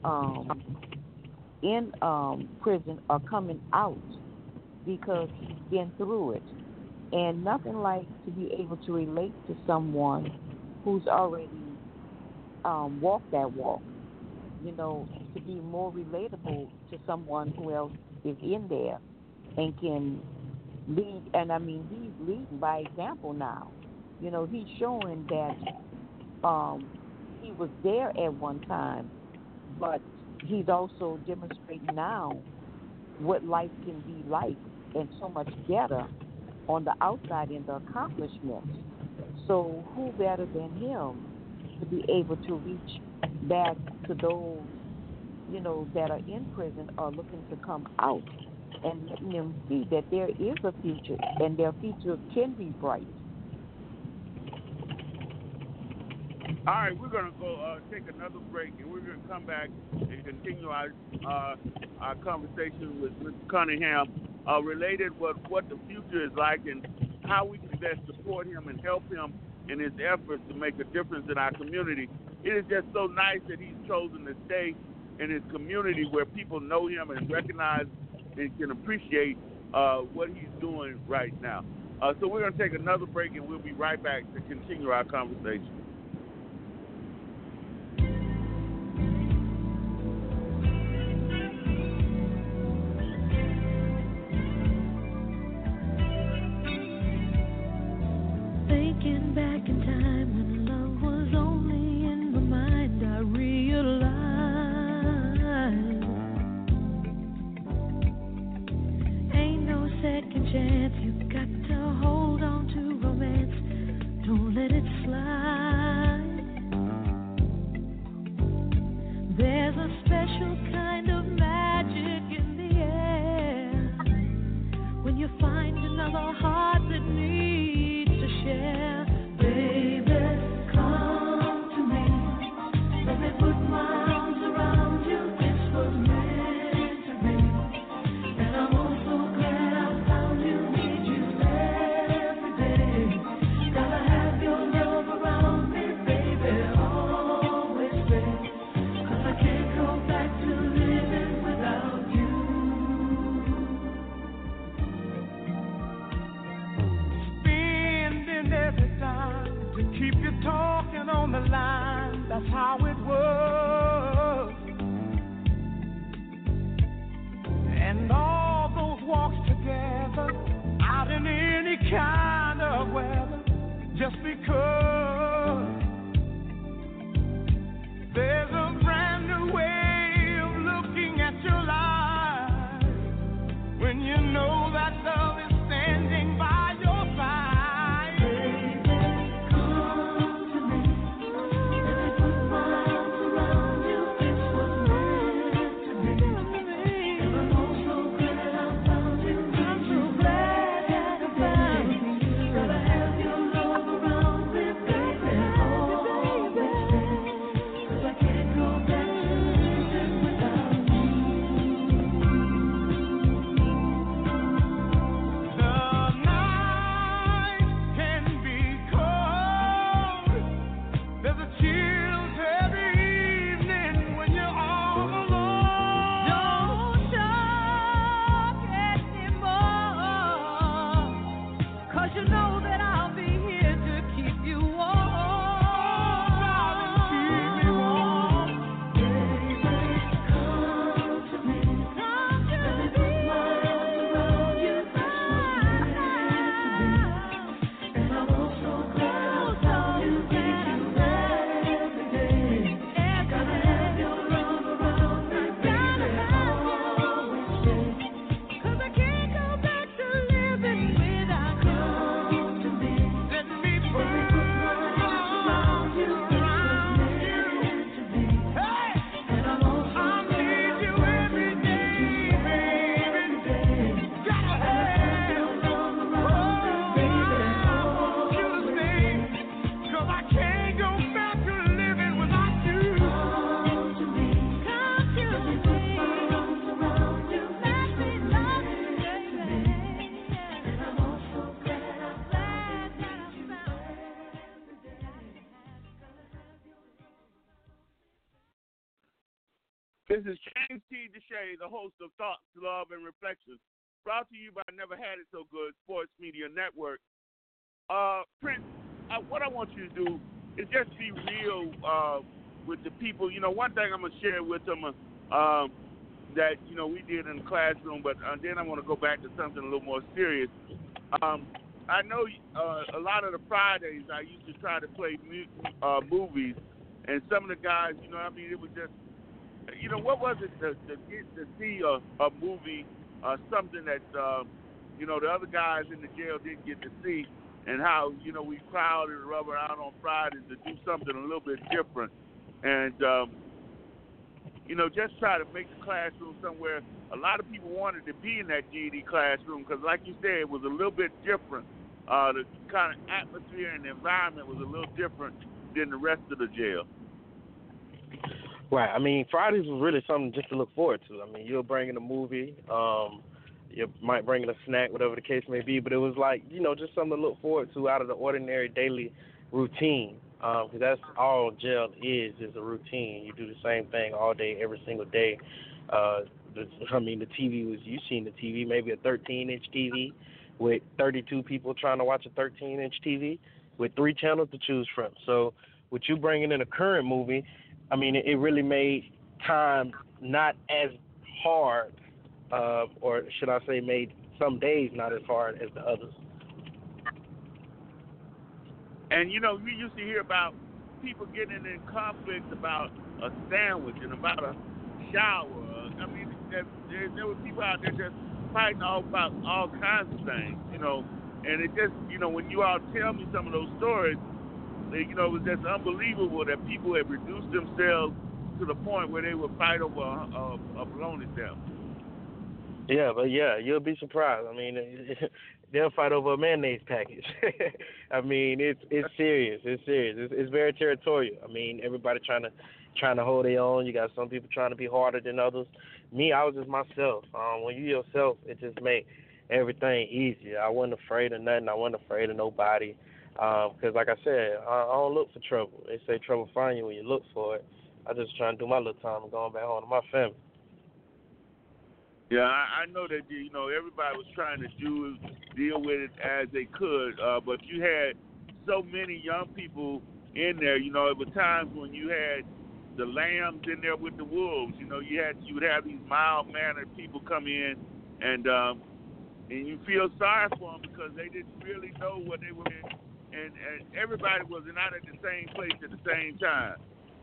in prison are coming out because he's been through it. And nothing like to be able to relate to someone who's already walked that walk, you know, to be more relatable to someone who else is in there and can lead. And I mean, he's leading by example now. You know, he's showing that he was there at one time, but he's also demonstrating now what life can be like and so much better on the outside in the accomplishments. So who better than him to be able to reach back to those, you know, that are in prison or looking to come out and letting them see that there is a future and their future can be bright. All right, we're going to go take another break, and we're going to come back and continue our conversation with Mr. Cunningham related with what the future is like and how we can best support him and help him in his efforts to make a difference in our community. It is just so nice that he's chosen to stay in his community where people know him and recognize and can appreciate what he's doing right now. So we're going to take another break, and we'll be right back to continue our conversation. Thinking back in time when love was only in my mind, I realized ain't no second chance. You've got to hold on to romance. Don't let it slide. There's a special kind of magic in the air when you find another heart that needs to share. Baby, come to me. Let me put my arms around you. This was meant to be. And I'm also glad I found you. Need you every day. Gotta have your love around me, baby. Always stay. 'Cause I can't go back to living without you. Spending every time to keep you talking on the line. That's how it was. And all those walks together out in any kind of weather, just because there's a brand new way of looking at your life when you know that love is standing by your side. This is James T. Deshay, the host of Thoughts, Love, and Reflections, brought to you by Never Had It So Good Sports Media Network. Prince, what I want you to do is just be real with the people. You know, one thing I'm going to share with them that, you know, we did in the classroom, but then I want to go back to something a little more serious. I know a lot of the Fridays I used to try to play movies, and some of the guys, you know, I mean, it was just, you know, what was it to see a movie, something that, you know, the other guys in the jail didn't get to see, and how, you know, we crowded the rubber out on Fridays to do something a little bit different. And, you know, just try to make the classroom somewhere. A lot of people wanted to be in that GED classroom because, like you said, it was a little bit different. The kind of atmosphere and the environment was a little different than the rest of the jail. Right. I mean, Fridays was really something just to look forward to. I mean, you'll bring in a movie, you might bring in a snack, whatever the case may be, but it was like, you know, just something to look forward to out of the ordinary daily routine, because that's all jail is a routine. You do the same thing all day, every single day. I mean, the TV was, you've seen the TV, maybe a 13-inch TV with 32 people trying to watch a 13-inch TV with 3 channels to choose from. So with you bringing in a current movie, I mean, it really made time not as hard, or should I say made some days not as hard as the others. And, you know, we used to hear about people getting in conflicts about a sandwich and about a shower. I mean, there were people out there just fighting about all kinds of things, you know. And it just, you know, when you all tell me some of those stories, you know, it was just unbelievable that people had reduced themselves to the point where they would fight over a bologna sandwich. Yeah, but yeah, you'll be surprised. I mean, they'll fight over a mayonnaise package. I mean, it's serious. It's serious. It's very territorial. I mean, everybody trying to hold their own. You got some people trying to be harder than others. Me, I was just myself. When you yourself, it just made everything easier. I wasn't afraid of nothing. I wasn't afraid of nobody. Because, like I said, I don't look for trouble. They say trouble find you when you look for it. I just trying to do my little time and going back home to my family. Yeah, I know that, you know, everybody was trying to deal with it as they could, but you had so many young people in there. You know, there were times when you had the lambs in there with the wolves. You know, you would have these mild-mannered people come in, and you feel sorry for them because they didn't really know what they were in, and everybody was not at the same place at the same time.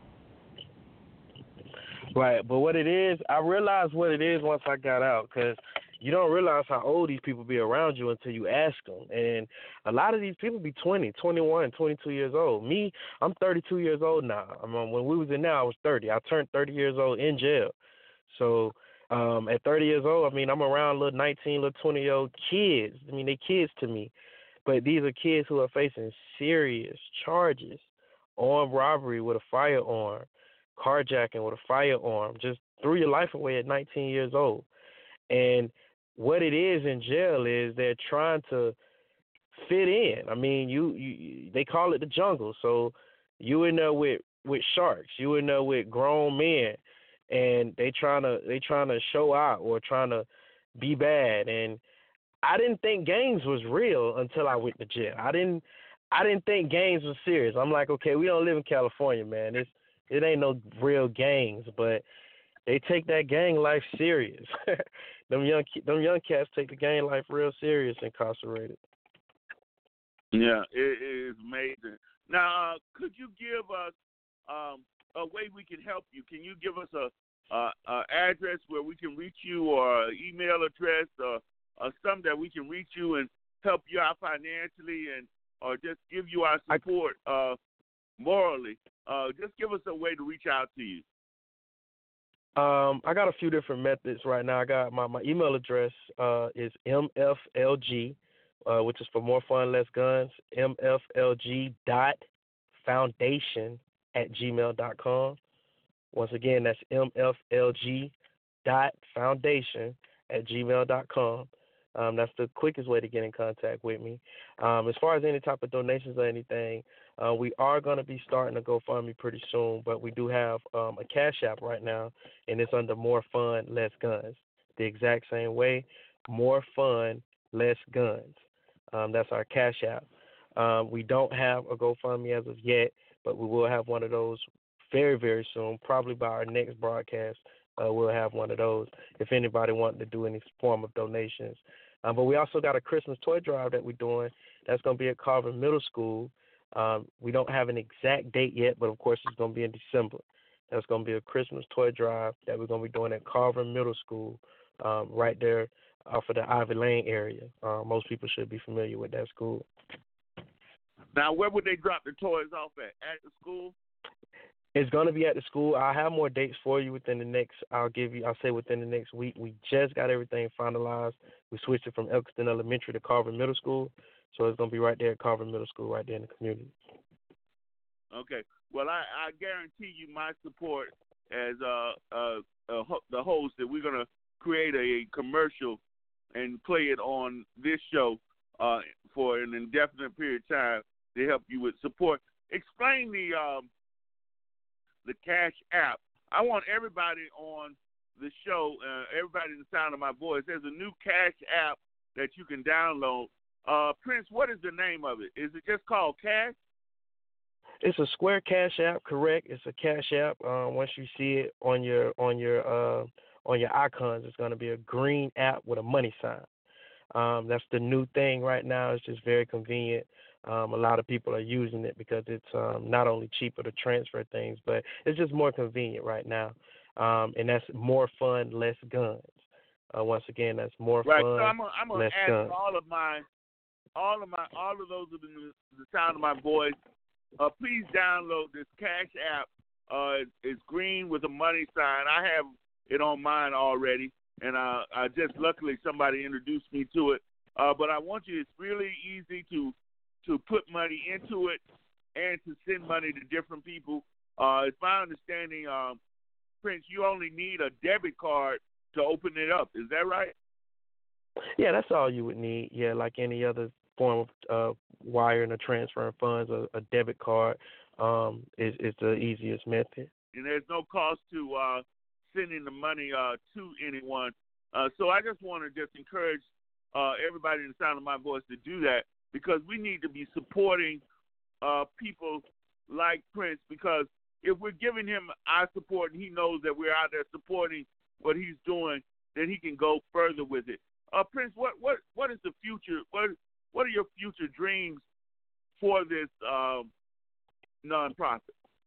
Right, but what it is, I realized what it is once I got out, because you don't realize how old these people be around you until you ask them. And a lot of these people be 20, 21, 22 years old. Me, I'm 32 years old now. When we was in there, I was 30. I turned 30 years old in jail. So at 30 years old, I mean, I'm around little 19, little 20-year-old kids. I mean, they kids to me. But these are kids who are facing serious charges, armed robbery with a firearm, carjacking with a firearm, just threw your life away at 19 years old. And what it is in jail is they're trying to fit in. I mean, you they call it the jungle. So you in there with sharks, you in there with grown men, and they trying to show out or trying to be bad. And I didn't think gangs was real until I went to jail. I didn't think gangs was serious. I'm like, okay, we don't live in California, man. It ain't no real gangs, but they take that gang life serious. them young cats take the gang life real serious, incarcerated. Yeah, it is amazing. Now, could you give us a way we can help you? Can you give us a address where we can reach you, or an email address, or something that we can reach you and help you out financially, or just give you our support morally? Just give us a way to reach out to you. I got a few different methods right now. I got my email address is mflg, which is for More Fun, Less Guns, mflg.foundation@gmail.com. Once again, that's mflg.foundation@gmail.com. That's the quickest way to get in contact with me. As far as any type of donations or anything, We are going to be starting a GoFundMe pretty soon, but we do have a Cash App right now, and it's under More Fun, Less Guns. The exact same way, More Fun, Less Guns. That's our Cash App. We don't have a GoFundMe as of yet, but we will have one of those very, very soon, probably by our next broadcast. We'll have one of those if anybody wants to do any form of donations. But we also got a Christmas toy drive that we're doing. That's going to be at Carver Middle School. We don't have an exact date yet, but of course it's going to be in December. That's going to be a Christmas toy drive that we're going to be doing at Carver Middle School, right there off of the Ivy Lane area. Most people should be familiar with that school. Now, where would they drop the toys off at? At the school? It's going to be at the school. I'll have more dates for you within the next, I'll say within the next week. We just got everything finalized. We switched it from Elkston Elementary to Carver Middle School. So it's going to be right there at Carver Middle School, right there in the community. Okay. Well, I guarantee you my support as the host that we're going to create a commercial and play it on this show for an indefinite period of time to help you with support. Explain the Cash App. I want everybody on the show, everybody in the sound of my voice, there's a new Cash App that you can download. Prince, what is the name of it? Is it just called Cash? It's a Square Cash App, correct? It's a Cash App. Once you see it on your icons, it's going to be a green app with a money sign. That's the new thing right now. It's just very convenient. A lot of people are using it because it's not only cheaper to transfer things, but it's just more convenient right now. And that's More Fun, Less Guns. Once again, that's More Right. Fun, So I'm gonna Less ask Guns. all of those of the sound of my voice. Please download this Cash App. It's green with a money sign. I have it on mine already, and I just luckily somebody introduced me to it. But I want you. It's really easy to put money into it and to send money to different people. It's my understanding, Prince, you only need a debit card to open it up. Is that right? Yeah, that's all you would need. Yeah, like any other form of wiring or transferring funds, a debit card is the easiest method. And there's no cost to sending the money to anyone. So I just want to just encourage everybody in the sound of my voice to do that, because we need to be supporting people like Prince, because if we're giving him our support and he knows that we're out there supporting what he's doing, then he can go further with it. Prince, what is the future? What are your future dreams for this nonprofit?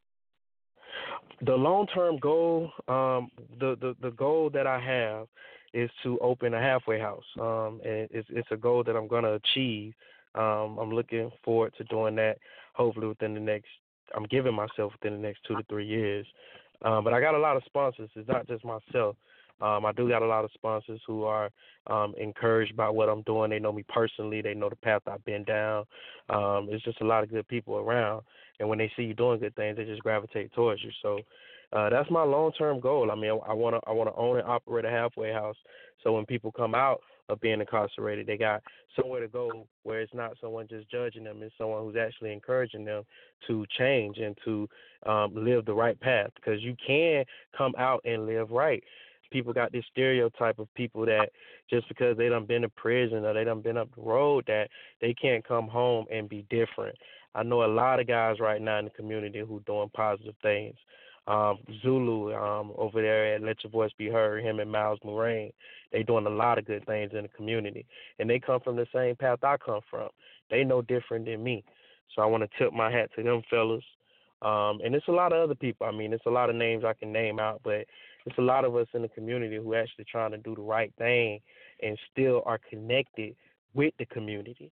The long-term goal, the goal that I have is to open a halfway house. And it's a goal that I'm going to achieve. I'm looking forward to doing that hopefully I'm giving myself within the next 2 to 3 years. But I got a lot of sponsors. It's not just myself. I do got a lot of sponsors who are encouraged by what I'm doing. They know me personally. They know the path I've been down. It's just a lot of good people around. And when they see you doing good things, they just gravitate towards you. So that's my long-term goal. I mean, I want to own and operate a halfway house. So when people come out of being incarcerated, they got somewhere to go where it's not someone just judging them. It's someone who's actually encouraging them to change and to live the right path, because you can come out and live right. People got this stereotype of people that just because they done been to prison or they done been up the road that they can't come home and be different. I know a lot of guys right now in the community who doing positive things. Zulu over there at Let Your Voice Be Heard, him and Miles Moraine, they doing a lot of good things in the community. And they come from the same path I come from. They no different than me. So I want to tip my hat to them fellas. And it's a lot of other people. I mean, it's a lot of names I can name out, but it's a lot of us in the community who actually trying to do the right thing and still are connected with the community.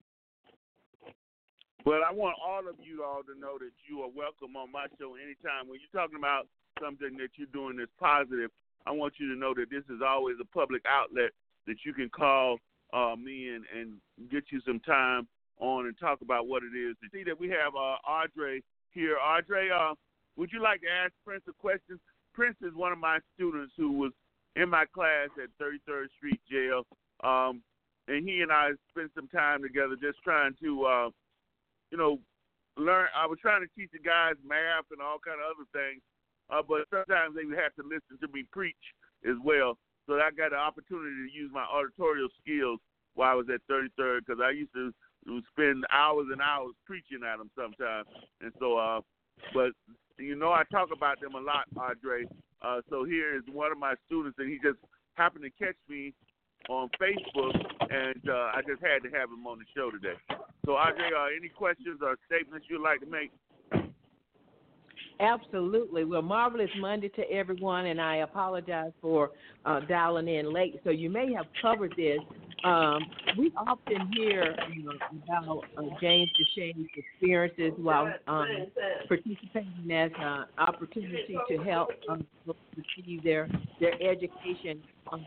Well, I want all of you all to know that you are welcome on my show anytime. When you're talking about something that you're doing that's positive, I want you to know that this is always a public outlet that you can call me and get you some time on and talk about what it is. You see that we have Audrey here. Audrey, would you like to ask Prince a question? Prince is one of my students who was in my class at 33rd Street Jail, and he and I spent some time together just trying to, was trying to teach the guys math and all kind of other things, but sometimes they have to listen to me preach as well. So I got an opportunity to use my auditorial skills while I was at 33rd, because I used to spend hours and hours preaching at them sometimes. And so, but I talk about them a lot, Andre. So here is one of my students, and he just happened to catch me on Facebook, and I just had to have him on the show today. So, Andre, any questions or statements you'd like to make? Absolutely. Well, marvelous Monday to everyone, and I apologize for dialing in late. So you may have covered this. We often hear about James DeShane's experiences while participating as an opportunity to help receive their education.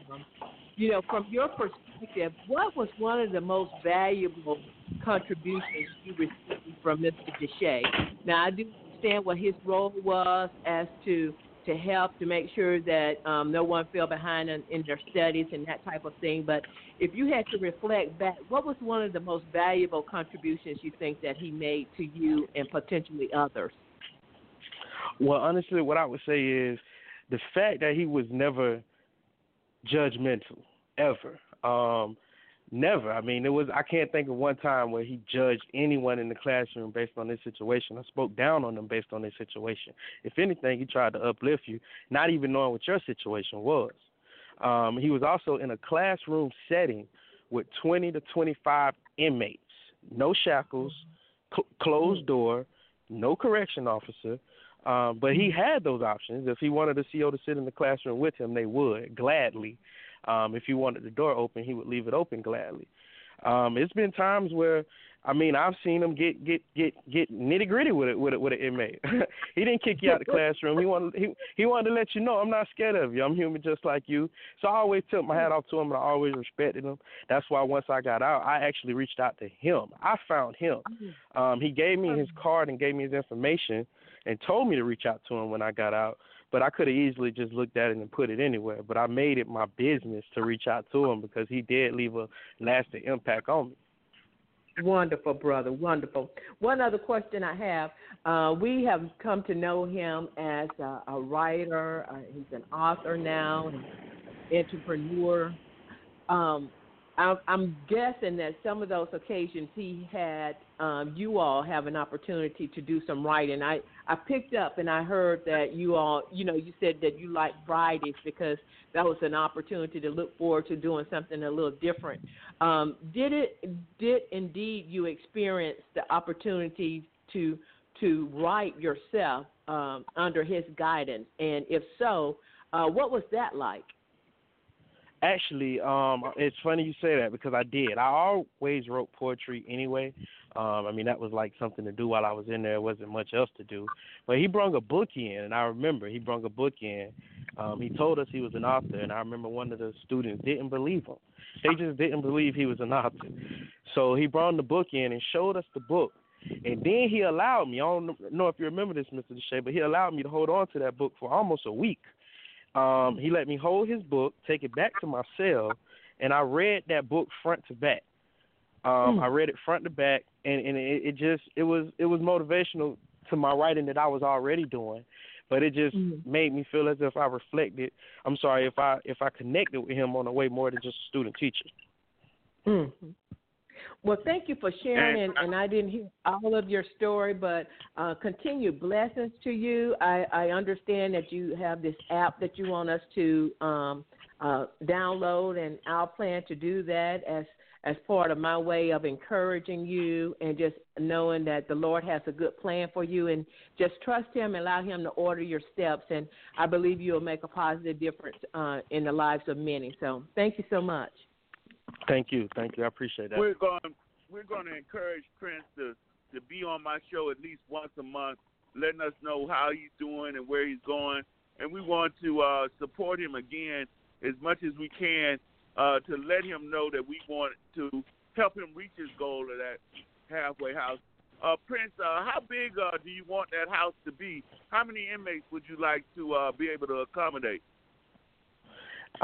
From your perspective, what was one of the most valuable contributions you received from Mr. DeShay? Now, I do understand what his role was as to help to make sure that no one fell behind in their studies and that type of thing. But if you had to reflect back, what was one of the most valuable contributions you think that he made to you and potentially others? Well, honestly, what I would say is the fact that he was never judgmental, ever. Never. I mean, I can't think of one time where he judged anyone in the classroom based on this situation or spoke down on them based on this situation. If anything, he tried to uplift you, not even knowing what your situation was. He was also in a classroom setting with 20 to 25 inmates, no shackles, closed door, no correction officer. But he had those options. If he wanted the CO to sit in the classroom with him, they would, gladly. If he wanted the door open, he would leave it open gladly. It's been times where, I've seen him get nitty gritty with an inmate. He didn't kick you out of the classroom. He wanted to let you know, I'm not scared of you. I'm human just like you. So I always took my hat off to him, and I always respected him. That's why once I got out, I actually reached out to him. I found him. He gave me his card and gave me his information and told me to reach out to him when I got out. But I could have easily just looked at it and put it anywhere. But I made it my business to reach out to him because he did leave a lasting impact on me. Wonderful, brother, wonderful. One other question I have. We have come to know him as a writer. He's an author now, an entrepreneur. I'm guessing that some of those occasions he had, you all have an opportunity to do some writing. I picked up and I heard that you all, you said that you like Fridays because that was an opportunity to look forward to doing something a little different. Did indeed you experience the opportunity to write yourself under his guidance? And if so, what was that like? Actually, it's funny you say that because I did. I always wrote poetry anyway. That was like something to do while I was in there. There wasn't much else to do. But he brought a book in, and I remember he brought a book in. He told us he was an author, and I remember one of the students didn't believe him. They just didn't believe he was an author. So he brought the book in and showed us the book. And then he allowed me, I don't know if you remember this, Mr. DeShay, but he allowed me to hold on to that book for almost a week. He let me hold his book, take it back to my cell, and I read that book front to back. I read it front to back, and it was motivational to my writing that I was already doing, but it just made me feel as if I reflected. I'm sorry, if I connected with him on a way more than just a student teacher. Mm-hmm. Well, thank you for sharing, and I didn't hear all of your story, but continued blessings to you. I understand that you have this app that you want us to download, and I'll plan to do that as part of my way of encouraging you and just knowing that the Lord has a good plan for you, and just trust him and allow him to order your steps, and I believe you'll make a positive difference in the lives of many. So thank you so much. Thank you. I appreciate that. We're going to encourage Prince to be on my show at least once a month, letting us know how he's doing and where he's going. And we want to support him again as much as we can to let him know that we want to help him reach his goal of that halfway house. Prince, how big do you want that house to be? How many inmates would you like to be able to accommodate?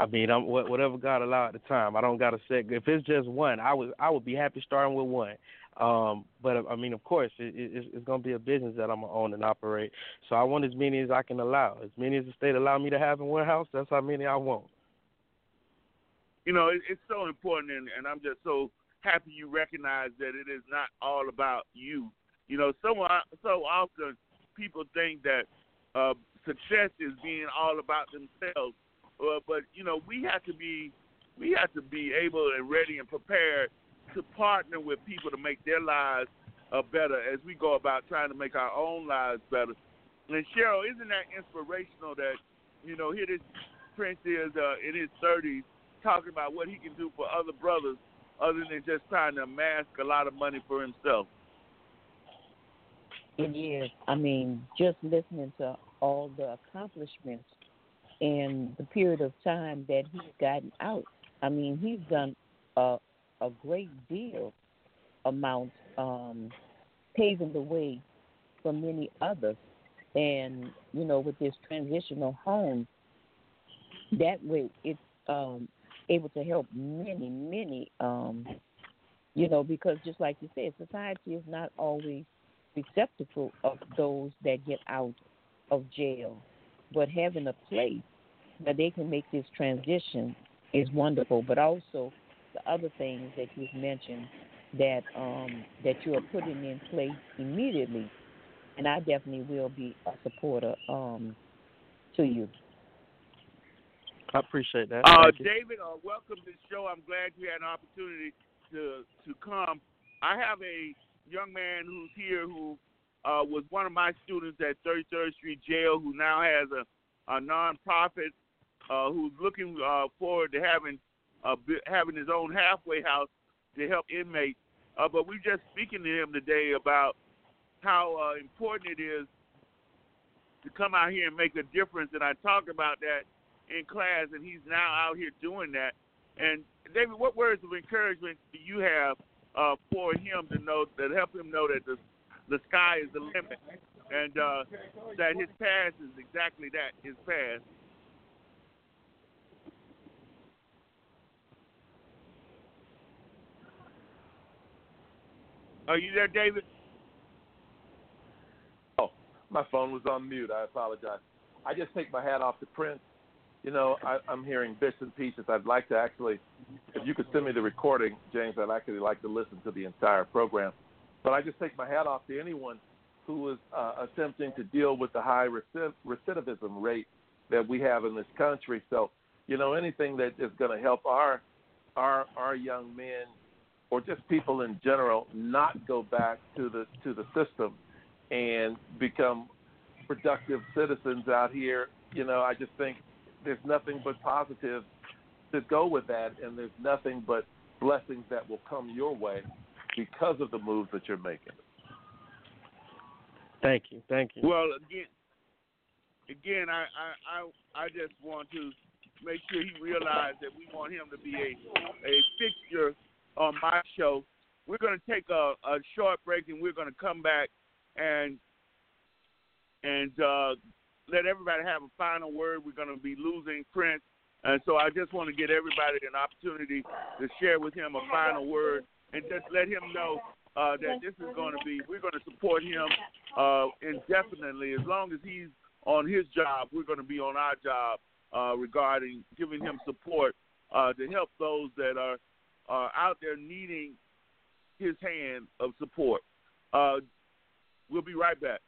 Whatever God allowed at the time. I don't got to set. If it's just one, I would be happy starting with one. But I mean, of course, it's going to be a business that I'm going to own and operate. So I want as many as I can allow. As many as the state allow me to have in warehouse, that's how many I want. You know, it's so important, and I'm just so happy you recognize that it is not all about you. You know, so often people think that success is being all about themselves. But you know, we have to be able and ready and prepared to partner with people to make their lives better as we go about trying to make our own lives better. And Cheryl, isn't that inspirational that, you know, here this Prince is in his 30s talking about what he can do for other brothers other than just trying to amass a lot of money for himself? It is. I mean, just listening to all the accomplishments in the period of time that he's gotten out. I mean, he's done a great deal amount, paving the way for many others. And, you know, with this transitional home, that way it's able to help many, you know, because just like you said, society is not always receptive of those that get out of jail. But having a place that they can make this transition is wonderful. But also the other things that you've mentioned that you are putting in place immediately, and I definitely will be a supporter to you. I appreciate that. David, welcome to the show. I'm glad you had an opportunity to come. I have a young man who's here who was one of my students at 33rd Street Jail, who now has a nonprofit, who's looking forward to having his own halfway house to help inmates. But we're just speaking to him today about how important it is to come out here and make a difference. And I talked about that in class, and he's now out here doing that. And David, what words of encouragement do you have for him to know, that help him know that the sky is the limit, and that his past is exactly that, his past? Are you there, David? Oh, my phone was on mute. I apologize. I just take my hat off to Prince. You know, I'm hearing bits and pieces. I'd like to actually, if you could send me the recording, James, I'd actually like to listen to the entire program. But I just take my hat off to anyone who is attempting to deal with the high recidivism rate that we have in this country. So, you know, anything that is going to help our young men, or just people in general, not go back to the system and become productive citizens out here. You know, I just think there's nothing but positive to go with that, and there's nothing but blessings that will come your way because of the moves that you're making. Thank you. Well, again, I just want to make sure he realizes that we want him to be a fixture on my show. We're going to take a short break, and we're going to come back and let everybody have a final word. We're going to be losing Prince, and so I just want to get everybody an opportunity to share with him a final word, and just let him know that this is going to be, we're going to support him indefinitely. As long as he's on his job, we're going to be on our job regarding giving him support to help those that are out there needing his hand of support. We'll be right back.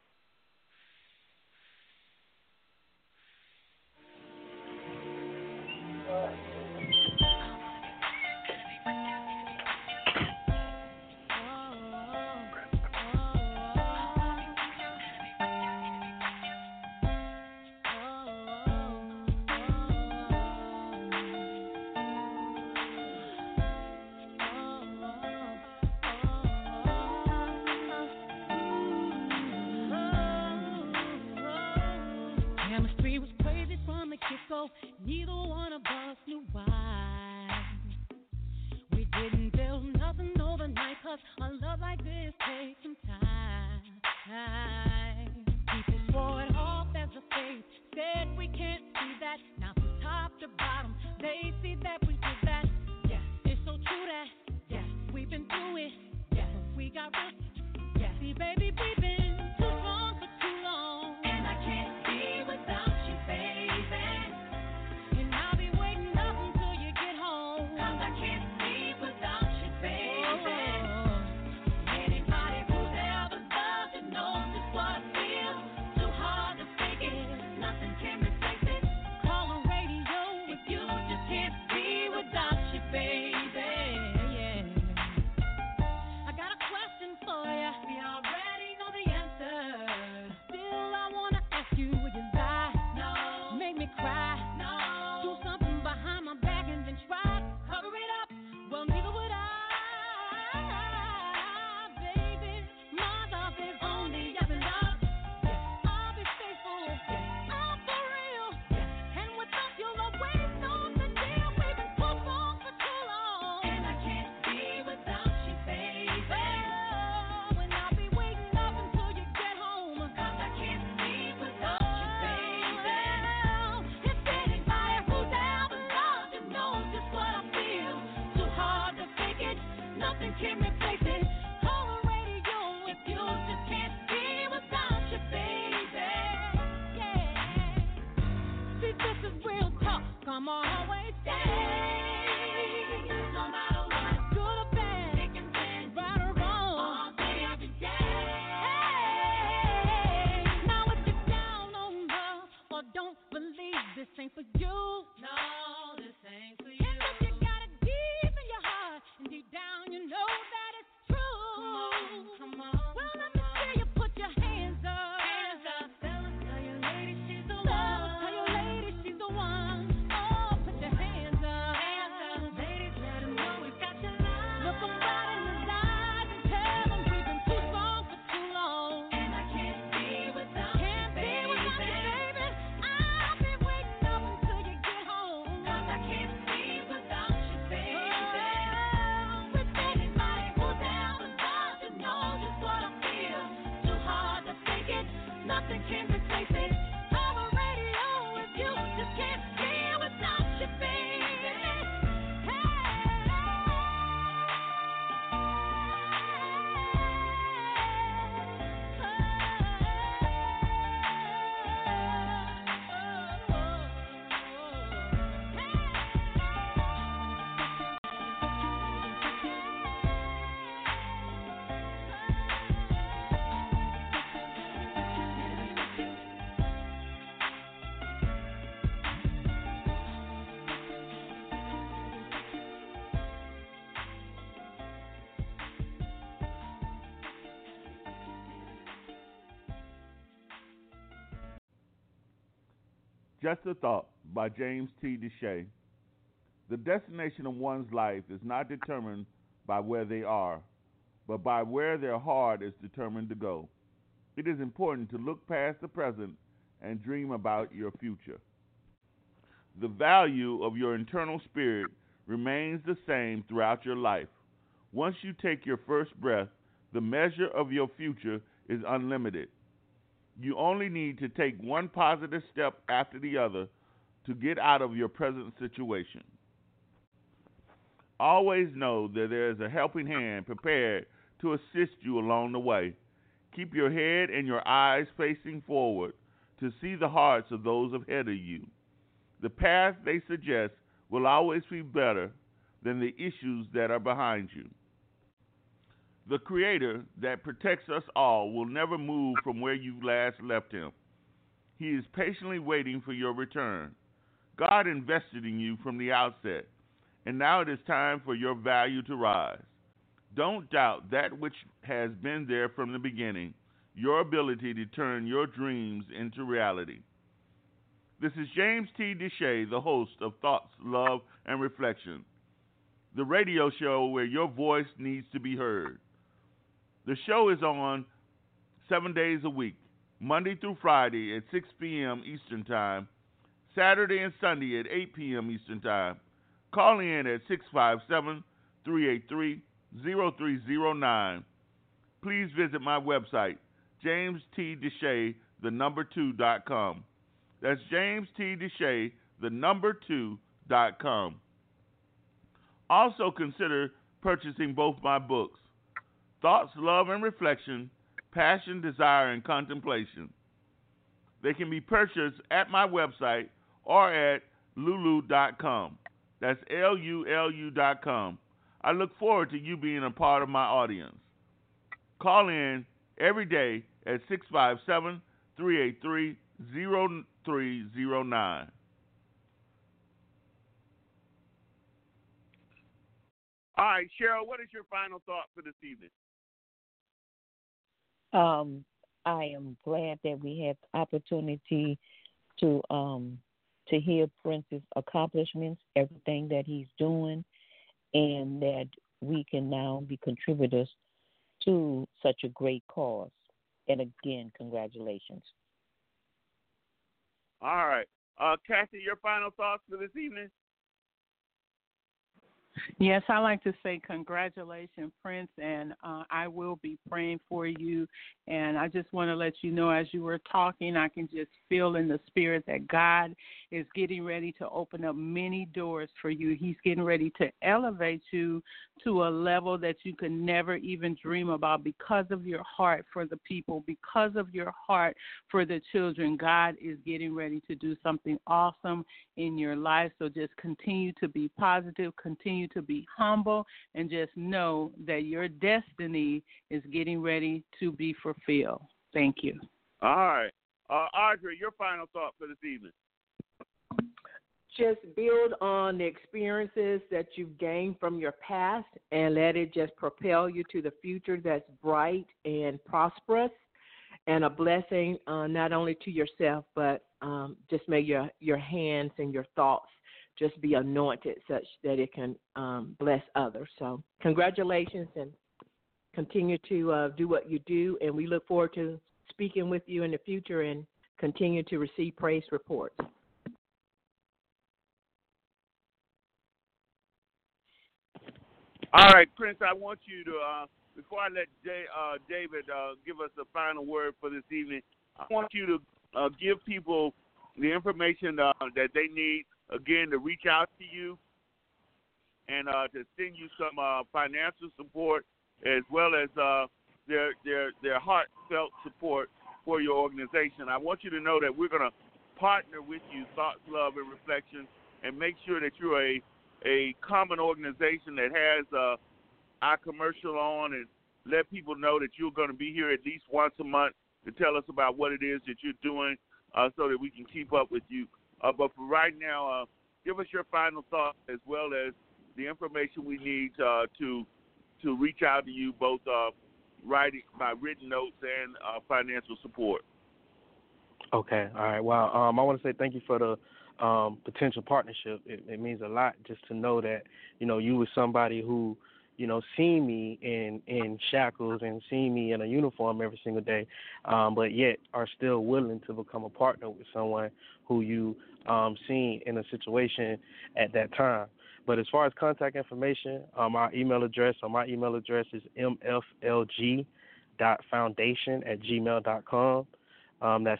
Chemistry was crazy from the get-go. Neither one of us knew why. We didn't build nothing overnight, 'cause a love like this takes some time. People swore it off as a phase, said we can't see that. Now from top to bottom, they see that we did that. Yeah, it's so true that, yeah, we've been through it. Yeah, See, baby, we've been too strong for too long, and I can't be without you, baby. And I'll be waiting up until you get home, 'cause I can't be without you, baby. Anybody who's ever loved you knows just what I feel. Too hard to fake it, nothing can replace it. Call the radio if you just can't be without you, baby. I got a question for you. We already know the answer. Still, I wanna ask you, would you lie? No. Make me cry? No. Do something behind my back and then try to cover it up? Well, neither would I, baby. My love is only up and up. I'll be faithful. I'm for real. And without you, always know the deal. We've been too strong for too long, and I can't be without you, baby. And I'll be waiting up until you get home, 'cause I can't be without you, baby. If anybody who's ever loved you knows just what I feel. Too hard to fake it, nothing can replace it. Call the radio if you just can't be without you, baby. Yeah. See, this is real talk. Come on, always stay. No matter what, good or bad, thick and thin, right or wrong, all day, every day. Now if you're down on love or don't believe this ain't for you, no, this ain't for you. And if you got it deep in your heart and deep down you know that it's true, come on. Well, let me see you put your hands up. Hands up, fellas, tell your lady she's the one. Tell your lady she's the one. Oh, put your hands up. Hands up, ladies, let 'em know we got your love. Look 'em right in the eyes and tell 'em we've been too strong for too long, and I can't be without you, baby. I'll be waiting up until you get home, 'cause I can't be without you, baby. With anybody who's ever loved you knows just what I feel. Too hard to fake it, nothing can replace it. Call the radio if you just can't be without you, baby. Just a Thought by James T. Deshay. The destination of one's life is not determined by where they are, but by where their heart is determined to go. It is important to look past the present and dream about your future. The value of your internal spirit remains the same throughout your life. Once you take your first breath, the measure of your future is unlimited. You only need to take one positive step after the other to get out of your present situation. Always know that there is a helping hand prepared to assist you along the way. Keep your head and your eyes facing forward to see the hearts of those ahead of you. The path they suggest will always be better than the issues that are behind you. The Creator that protects us all will never move from where you last left him. He is patiently waiting for your return. God invested in you from the outset, and now it is time for your value to rise. Don't doubt that which has been there from the beginning, your ability to turn your dreams into reality. This is James T. Deshay, the host of Thoughts, Love, and Reflection, the radio show where your voice needs to be heard. The show is on 7 days a week, Monday through Friday at 6 p.m. Eastern Time, Saturday and Sunday at 8 p.m. Eastern Time. Call in at 657-383-0309. Please visit my website, JamesTDeshay2.com. That's JamesTDeshay2.com. Also consider purchasing both my books, thoughts, love, and reflection, passion, desire, and contemplation. They can be purchased at my website or at lulu.com. That's LULU.com. I look forward to you being a part of my audience. Call in every day at 657-383-0309. All right, Cheryl, what is your final thought for this evening? I am glad that we had the opportunity to hear Prince's accomplishments, everything that he's doing, and that we can now be contributors to such a great cause. And again, congratulations. All right. Kathy, your final thoughts for this evening? Yes, I like to say congratulations, Prince, and I will be praying for you. And I just want to let you know, as you were talking, I can just feel in the spirit that God is getting ready to open up many doors for you. He's getting ready to elevate you to a level that you could never even dream about because of your heart for the people, because of your heart for the children. God is getting ready to do something awesome in your life. So just continue to be positive, continue to be humble, and just know that your destiny is getting ready to be fulfilled. Thank you. All right. Audrey, your final thought for this evening? Just build on the experiences that you've gained from your past and let it just propel you to the future that's bright and prosperous and a blessing not only to yourself, but just may your hands and your thoughts just be anointed such that it can bless others. So congratulations and continue to do what you do, and we look forward to speaking with you in the future and continue to receive praise reports. All right, Prince, I want you to, before I let David give us a final word for this evening, I want you to give people the information that they need, again, to reach out to you and to send you some financial support as well as their heartfelt support for your organization. I want you to know that we're going to partner with you, Thoughts, Love, and Reflection, and make sure that you're a common organization that has our commercial on, and let people know that you're going to be here at least once a month to tell us about what it is that you're doing so that we can keep up with you. But for right now, give us your final thoughts as well as the information we need to reach out to you, both writing by written notes and financial support. Okay. All right. Well, I want to say thank you for the potential partnership. It means a lot just to know that, you were somebody who, seen me in shackles and seen me in a uniform every single day, but yet are still willing to become a partner with someone who you seen in a situation at that time. But as far as contact information, my email address is mflg.foundation@gmail.com. That's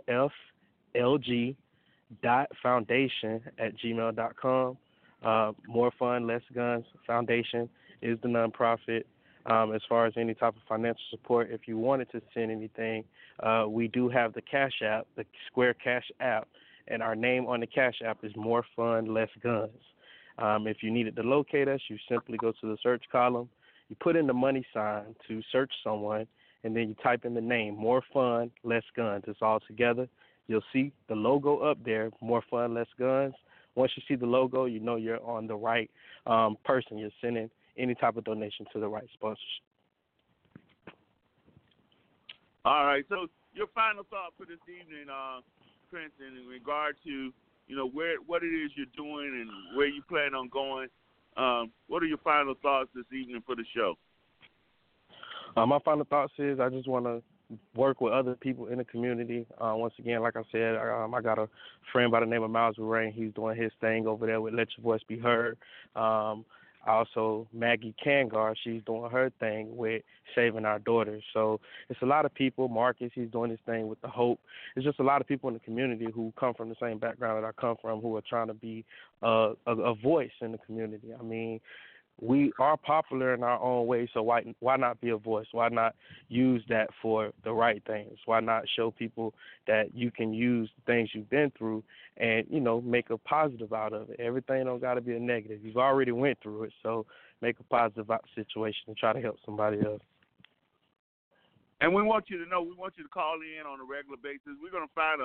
mflg.foundation@gmail.com. More Fun, Less Guns Foundation is the nonprofit. As far as any type of financial support, if you wanted to send anything, we do have the Cash App, the Square Cash App, and our name on the Cash App is More Fun, Less Guns. If you needed to locate us, you simply go to the search column, you put in the money sign to search someone, and then you type in the name, More Fun, Less Guns. It's all together. You'll see the logo up there, More Fun, Less Guns. Once you see the logo, you know you're on the right person. You're sending any type of donation to the right sponsorship. All right. So your final thought for this evening, Prince, in regard to what it is you're doing and where you plan on going. What are your final thoughts this evening for the show? My final thoughts is I just want to work with other people in the community. Once again, like I said, I got a friend by the name of Miles Rain. He's doing his thing over there with Let Your Voice Be Heard. Also, Maggie Kangar, she's doing her thing with Saving Our Daughters. So it's a lot of people. Marcus, he's doing his thing with the Hope. It's just a lot of people in the community who come from the same background that I come from, who are trying to be a voice in the community. I mean, we are popular in our own way, so why not be a voice? Why not use that for the right things? Why not show people that you can use the things you've been through and, make a positive out of it? Everything don't got to be a negative. You've already went through it, so make a positive situation and try to help somebody else. And we want you to know, we want you to call in on a regular basis. We're going to find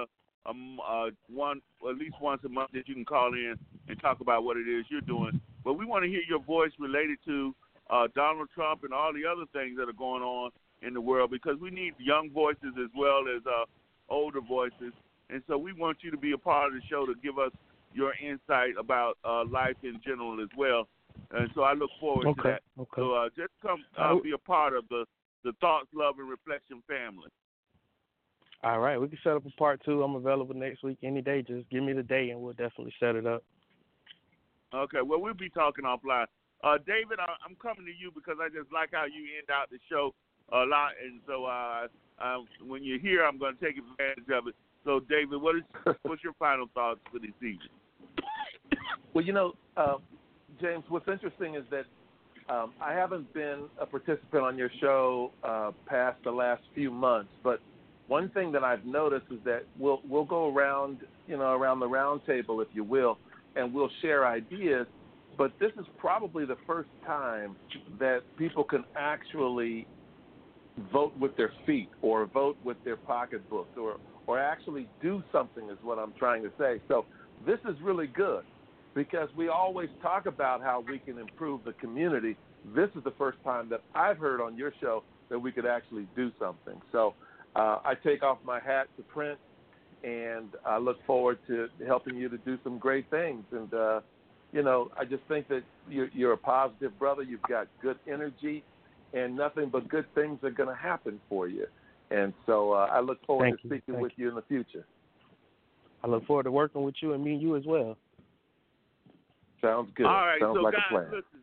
at least once a month that you can call in and talk about what it is you're doing. But we want to hear your voice related to Donald Trump and all the other things that are going on in the world, because we need young voices as well as older voices. And so we want you to be a part of the show to give us your insight about life in general as well. And so I look forward to that. Okay. So just come be a part of the Thoughts, Love, and Reflection family. All right. We can set up a part 2. I'm available next week any day. Just give me the day, and we'll definitely set it up. Okay, well, we'll be talking offline. David, I'm coming to you because I just like how you end out the show a lot, and so when you're here, I'm going to take advantage of it. So, David, what's your final thoughts for this evening? Well, James, what's interesting is that I haven't been a participant on your show past the last few months, but one thing that I've noticed is that we'll go around, around the round table, if you will, and we'll share ideas, but this is probably the first time that people can actually vote with their feet or vote with their pocketbooks or actually do something is what I'm trying to say. So this is really good because we always talk about how we can improve the community. This is the first time that I've heard on your show that we could actually do something. So I take off my hat to Prince, and I look forward to helping you to do some great things. And, I just think that you're a positive brother. You've got good energy, and nothing but good things are going to happen for you. And so I look forward to speaking with you in the future. I look forward to working with you and meeting you as well. Sounds good. All right, Sounds so like guys, a plan. listen.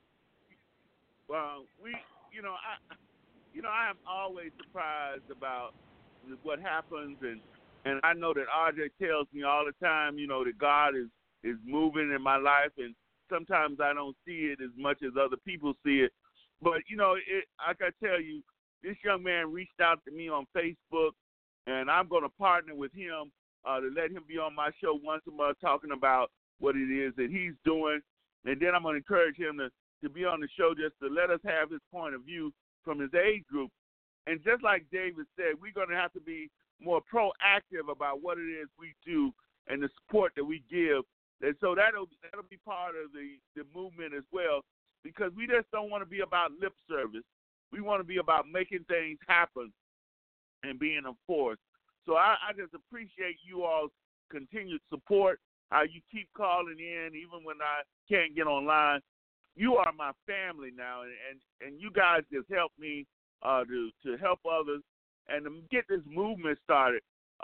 I am always surprised about what happens, and I know that RJ tells me all the time, that God is moving in my life, and sometimes I don't see it as much as other people see it. But, like I tell you, this young man reached out to me on Facebook, and I'm going to partner with him to let him be on my show once a month talking about what it is that he's doing. And then I'm going to encourage him to be on the show just to let us have his point of view from his age group. And just like David said, we're going to have to be more proactive about what it is we do and the support that we give. And so that'll be part of the movement as well, because we just don't want to be about lip service. We want to be about making things happen and being a force. So I just appreciate you all's continued support, how you keep calling in even when I can't get online. You are my family now, and you guys just help me to help others and to get this movement started.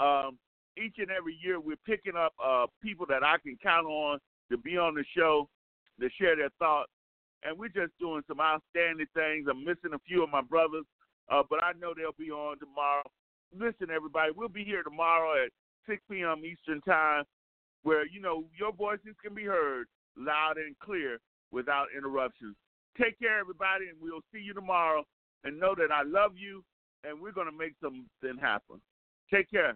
Each and every year we're picking up people that I can count on to be on the show, to share their thoughts, and we're just doing some outstanding things. I'm missing a few of my brothers, but I know they'll be on tomorrow. Listen, everybody, we'll be here tomorrow at 6 p.m. Eastern Time where, your voices can be heard loud and clear without interruptions. Take care, everybody, and we'll see you tomorrow. And know that I love you, and we're going to make something happen. Take care.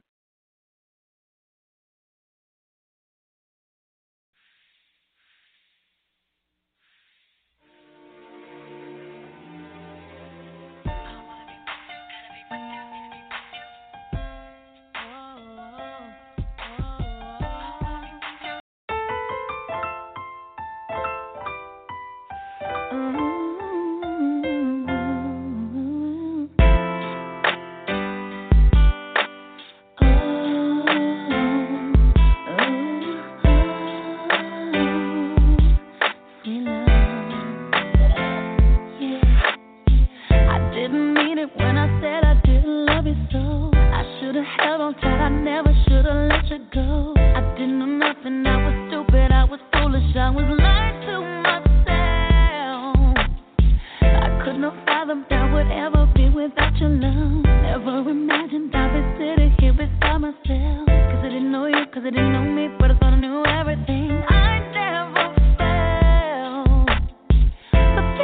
But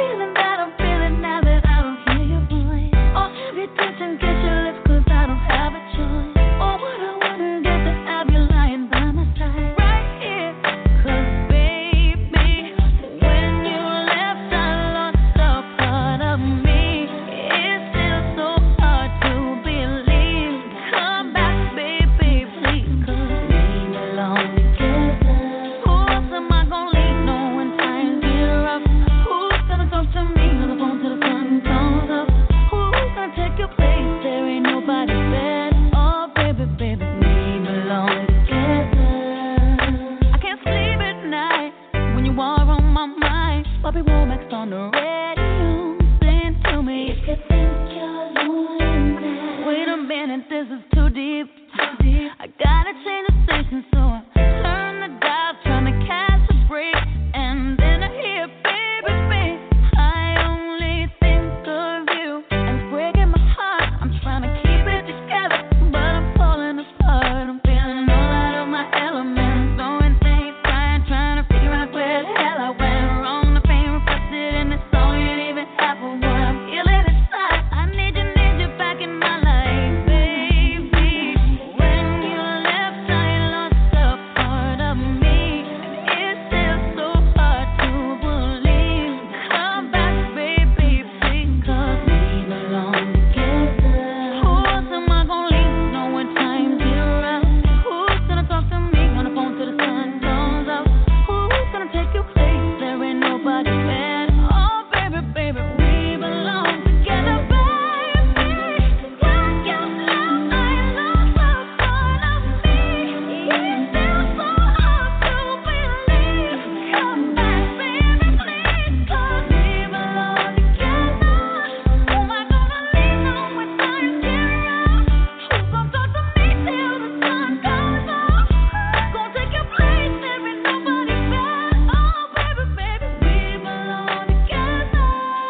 change the station, so I turn the dial, trying to catch a break, and then I hear, baby, babe, I only think of you, and it's breaking my heart. I'm trying to keep it together, but I'm falling apart. I'm feeling all out of my element, throwing things, trying to figure out where the hell I went wrong. The pain reflected in the song ain't even half of what I'm feeling inside. I need you back in my life, baby. When you left, I lost a part of me. It's still so hard to believe. Come back, baby, because we belong together. Who else am I gonna leave? No one time to out. Who's gonna talk to me on the phone till the sun comes out? Who's gonna take your place? There ain't nobody better. Oh, baby, baby, we belong together, baby. When you left, I lost a part of me. It's still so hard to believe. Come back, baby, please, 'cause we belong together. Who am I gonna lean on when times get rough? Who's gonna talk to me till the sun comes up? Who's gonna take your place? There ain't nobody better. Oh, baby, baby, we belong together.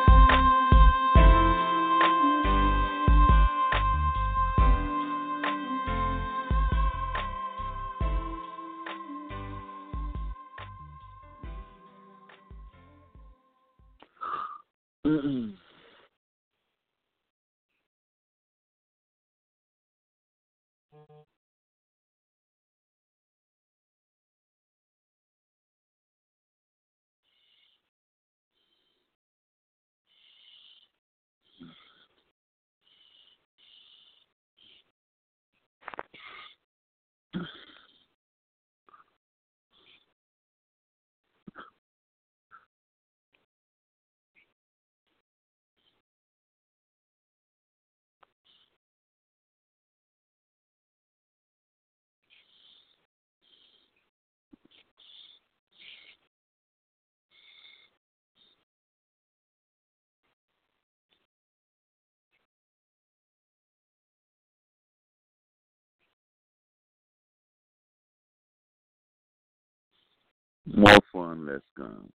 More fun, less guns.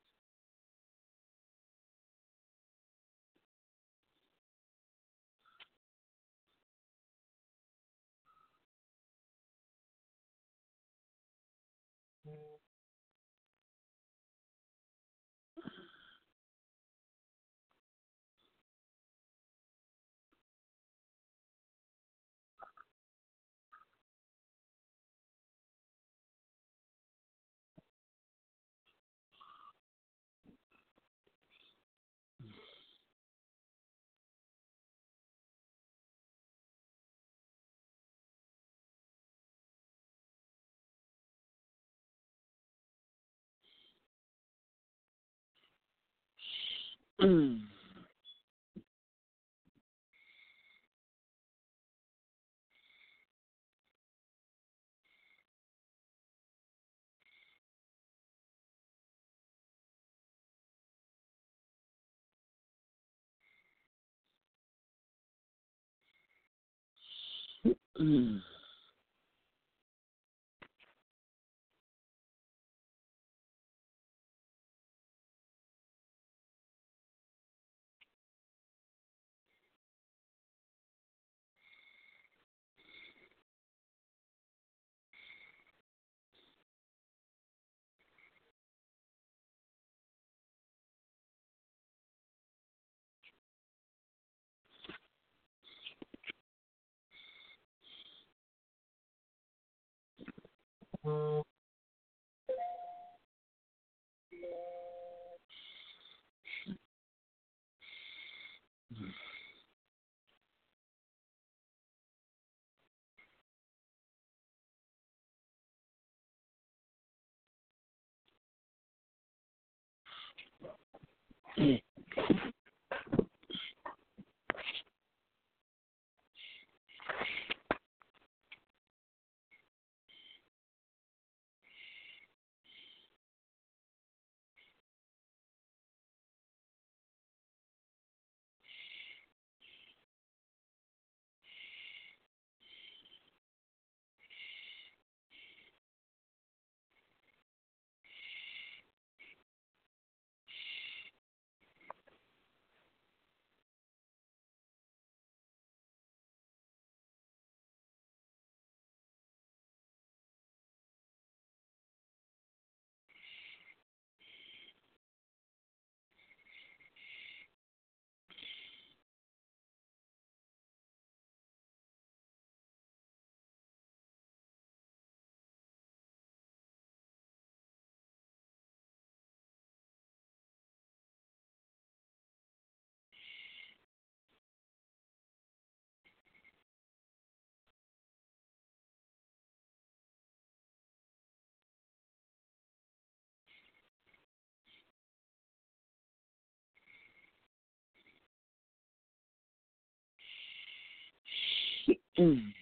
Mm.